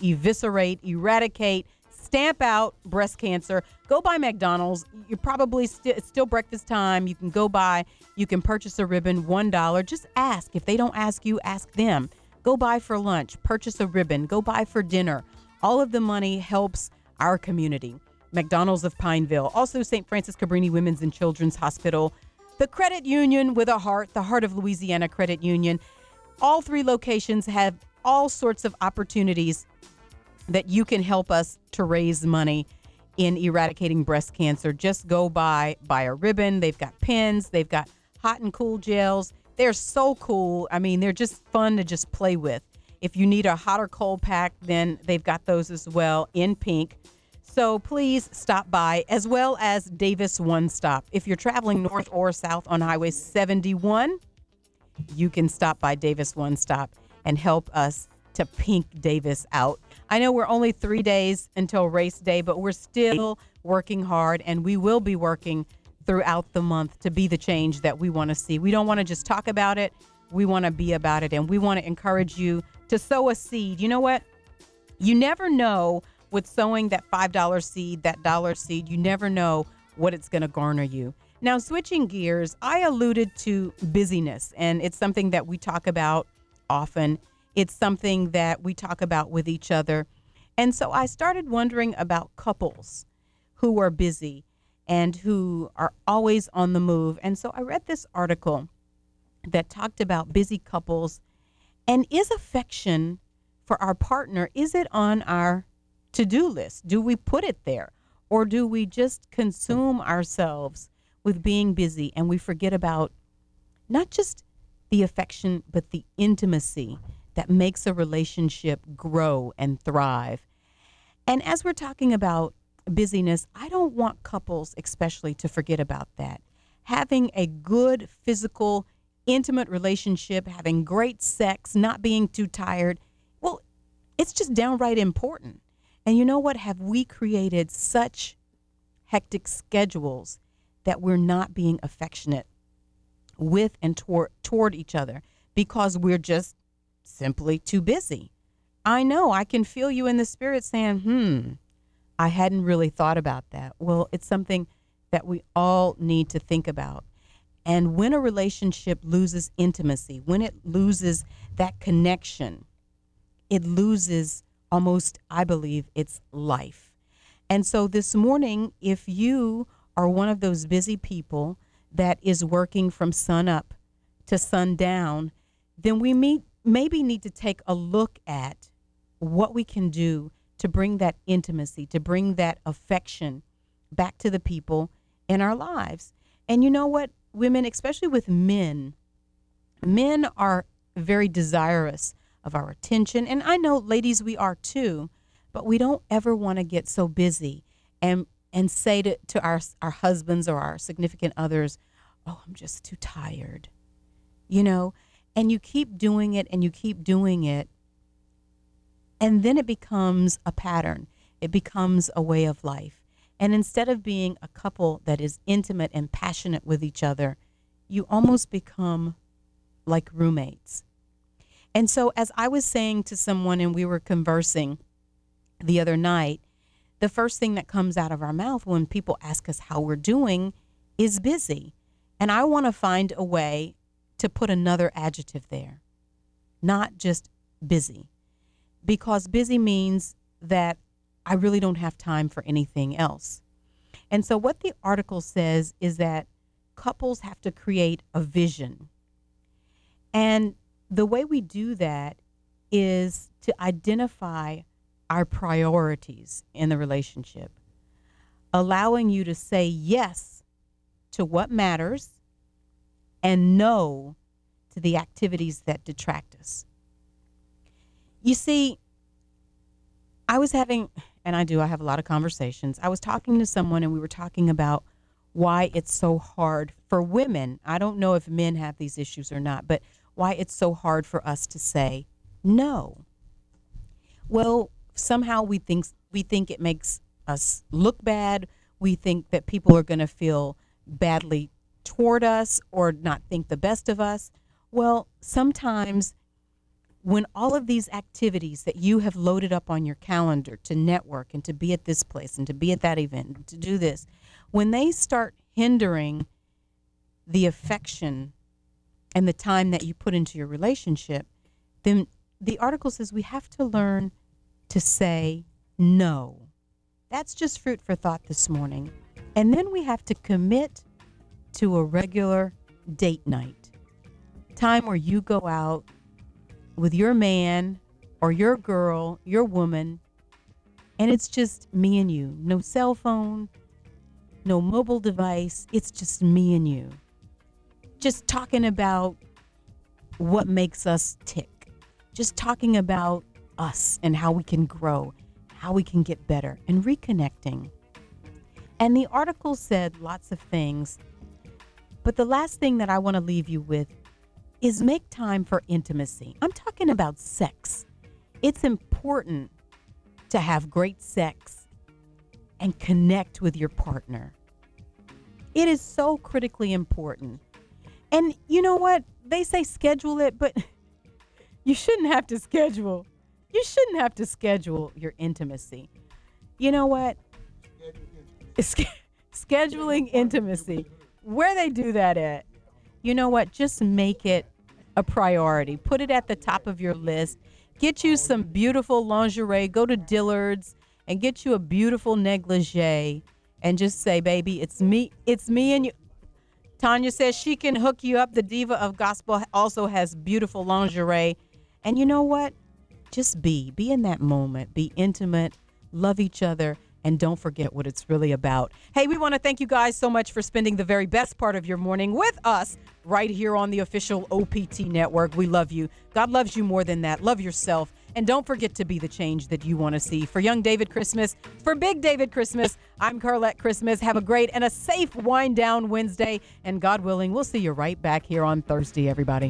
eradicate, stamp out breast cancer. Go by McDonald's. You're probably it's still breakfast time. You can go by. You can purchase a ribbon, $1. Just ask. If they don't ask you, ask them. Go by for lunch, purchase a ribbon, go by for dinner. All of the money helps our community. McDonald's of Pineville. Also, St. Francis Cabrini Women's and Children's Hospital. The Credit Union with a Heart, the Heart of Louisiana Credit Union. All 3 locations have all sorts of opportunities that you can help us to raise money in eradicating breast cancer. Just go by, buy a ribbon. They've got pens. They've got hot and cool gels. They're so cool. I mean, they're just fun to just play with. If you need a hot or cold pack, then they've got those as well in pink. So please stop by, as well as Davis One Stop. If you're traveling north or south on Highway 71, you can stop by Davis One Stop and help us to pink Davis out. I know we're only 3 days until race day, but we're still working hard, and we will be working throughout the month to be the change that we want to see. We don't want to just talk about it. We want to be about it, and we want to encourage you to sow a seed. You know what? You never know with sowing that $5 seed, that dollar seed. You never know what it's going to garner you. Now, switching gears, I alluded to busyness, and it's something that we talk about often. It's something that we talk about with each other. And so I started wondering about couples who are busy. and who are always on the move. And so I read this article that talked about busy couples, and is affection for our partner, is it on our to-do list? Do we put it there? Or do we just consume ourselves with being busy and we forget about not just the affection, but the intimacy that makes a relationship grow and thrive? And as we're talking about busyness, I don't want couples especially to forget about that. Having a good physical, intimate relationship, having great sex, not being too tired, well, it's just downright important. And you know what? Have we created such hectic schedules that we're not being affectionate with and toward each other because we're just simply too busy? I know, I can feel you in the spirit saying, I hadn't really thought about that. Well, it's something that we all need to think about. And when a relationship loses intimacy, when it loses that connection, it loses almost, I believe, its life. And so this morning, if you are one of those busy people that is working from sun up to sundown, then we maybe need to take a look at what we can do to bring that intimacy, to bring that affection back to the people in our lives. And you know what, women, especially with men are very desirous of our attention. And I know, ladies, we are too, but we don't ever want to get so busy and say to our husbands or our significant others, oh, I'm just too tired, and you keep doing it and you keep doing it. And then it becomes a pattern. It becomes a way of life. And instead of being a couple that is intimate and passionate with each other, you almost become like roommates. And so as I was saying to someone and we were conversing the other night, the first thing that comes out of our mouth when people ask us how we're doing is busy. And I want to find a way to put another adjective there, not just busy, because busy means that I really don't have time for anything else. And so what the article says is that couples have to create a vision. And the way we do that is to identify our priorities in the relationship, allowing you to say yes to what matters and no to the activities that detract us. You see, I have a lot of conversations. I was talking to someone and we were talking about why it's so hard for women. I don't know if men have these issues or not, but why it's so hard for us to say no. Well, somehow we think it makes us look bad. We think that people are going to feel badly toward us or not think the best of us. Well, sometimes when all of these activities that you have loaded up on your calendar to network and to be at this place and to be at that event and to do this, when they start hindering the affection and the time that you put into your relationship, then the article says we have to learn to say no. That's just food for thought this morning. And then we have to commit to a regular date night, time where you go out with your man or your girl, your woman, and it's just me and you. No cell phone, no mobile device. It's just me and you. Just talking about what makes us tick. Just talking about us and how we can grow, how we can get better, and reconnecting. And the article said lots of things, but the last thing that I want to leave you with is make time for intimacy. I'm talking about sex. It's important to have great sex and connect with your partner. It is so critically important. And you know what? They say schedule it, but you shouldn't have to schedule. You shouldn't have to schedule your intimacy. You know what? Scheduling intimacy. Where they do that at? You know what? Just make it a priority. Put it at the top of your list. Get you some beautiful lingerie. Go to Dillard's and get you a beautiful negligee and just say, baby, it's me and you. Tanya says she can hook you up. The Diva of Gospel also has beautiful lingerie. And you know what? Just be in that moment. Be intimate, love each other, and don't forget what it's really about. Hey, we want to thank you guys so much for spending the very best part of your morning with us right here on the official OPT network. We love you. God loves you more than that. Love yourself. And don't forget to be the change that you want to see. For young David Christmas, for big David Christmas, I'm Carlette Christmas. Have a great and a safe wind down Wednesday. And God willing, we'll see you right back here on Thursday, everybody.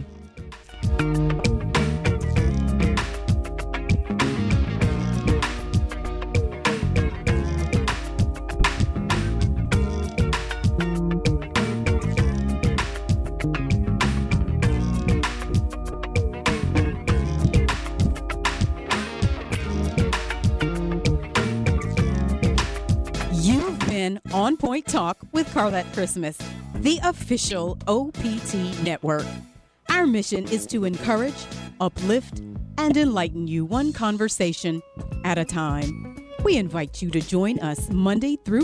On Point Talk with Carlette Christmas, the official OPT network. Our mission is to encourage, uplift, and enlighten you one conversation at a time. We invite you to join us Monday through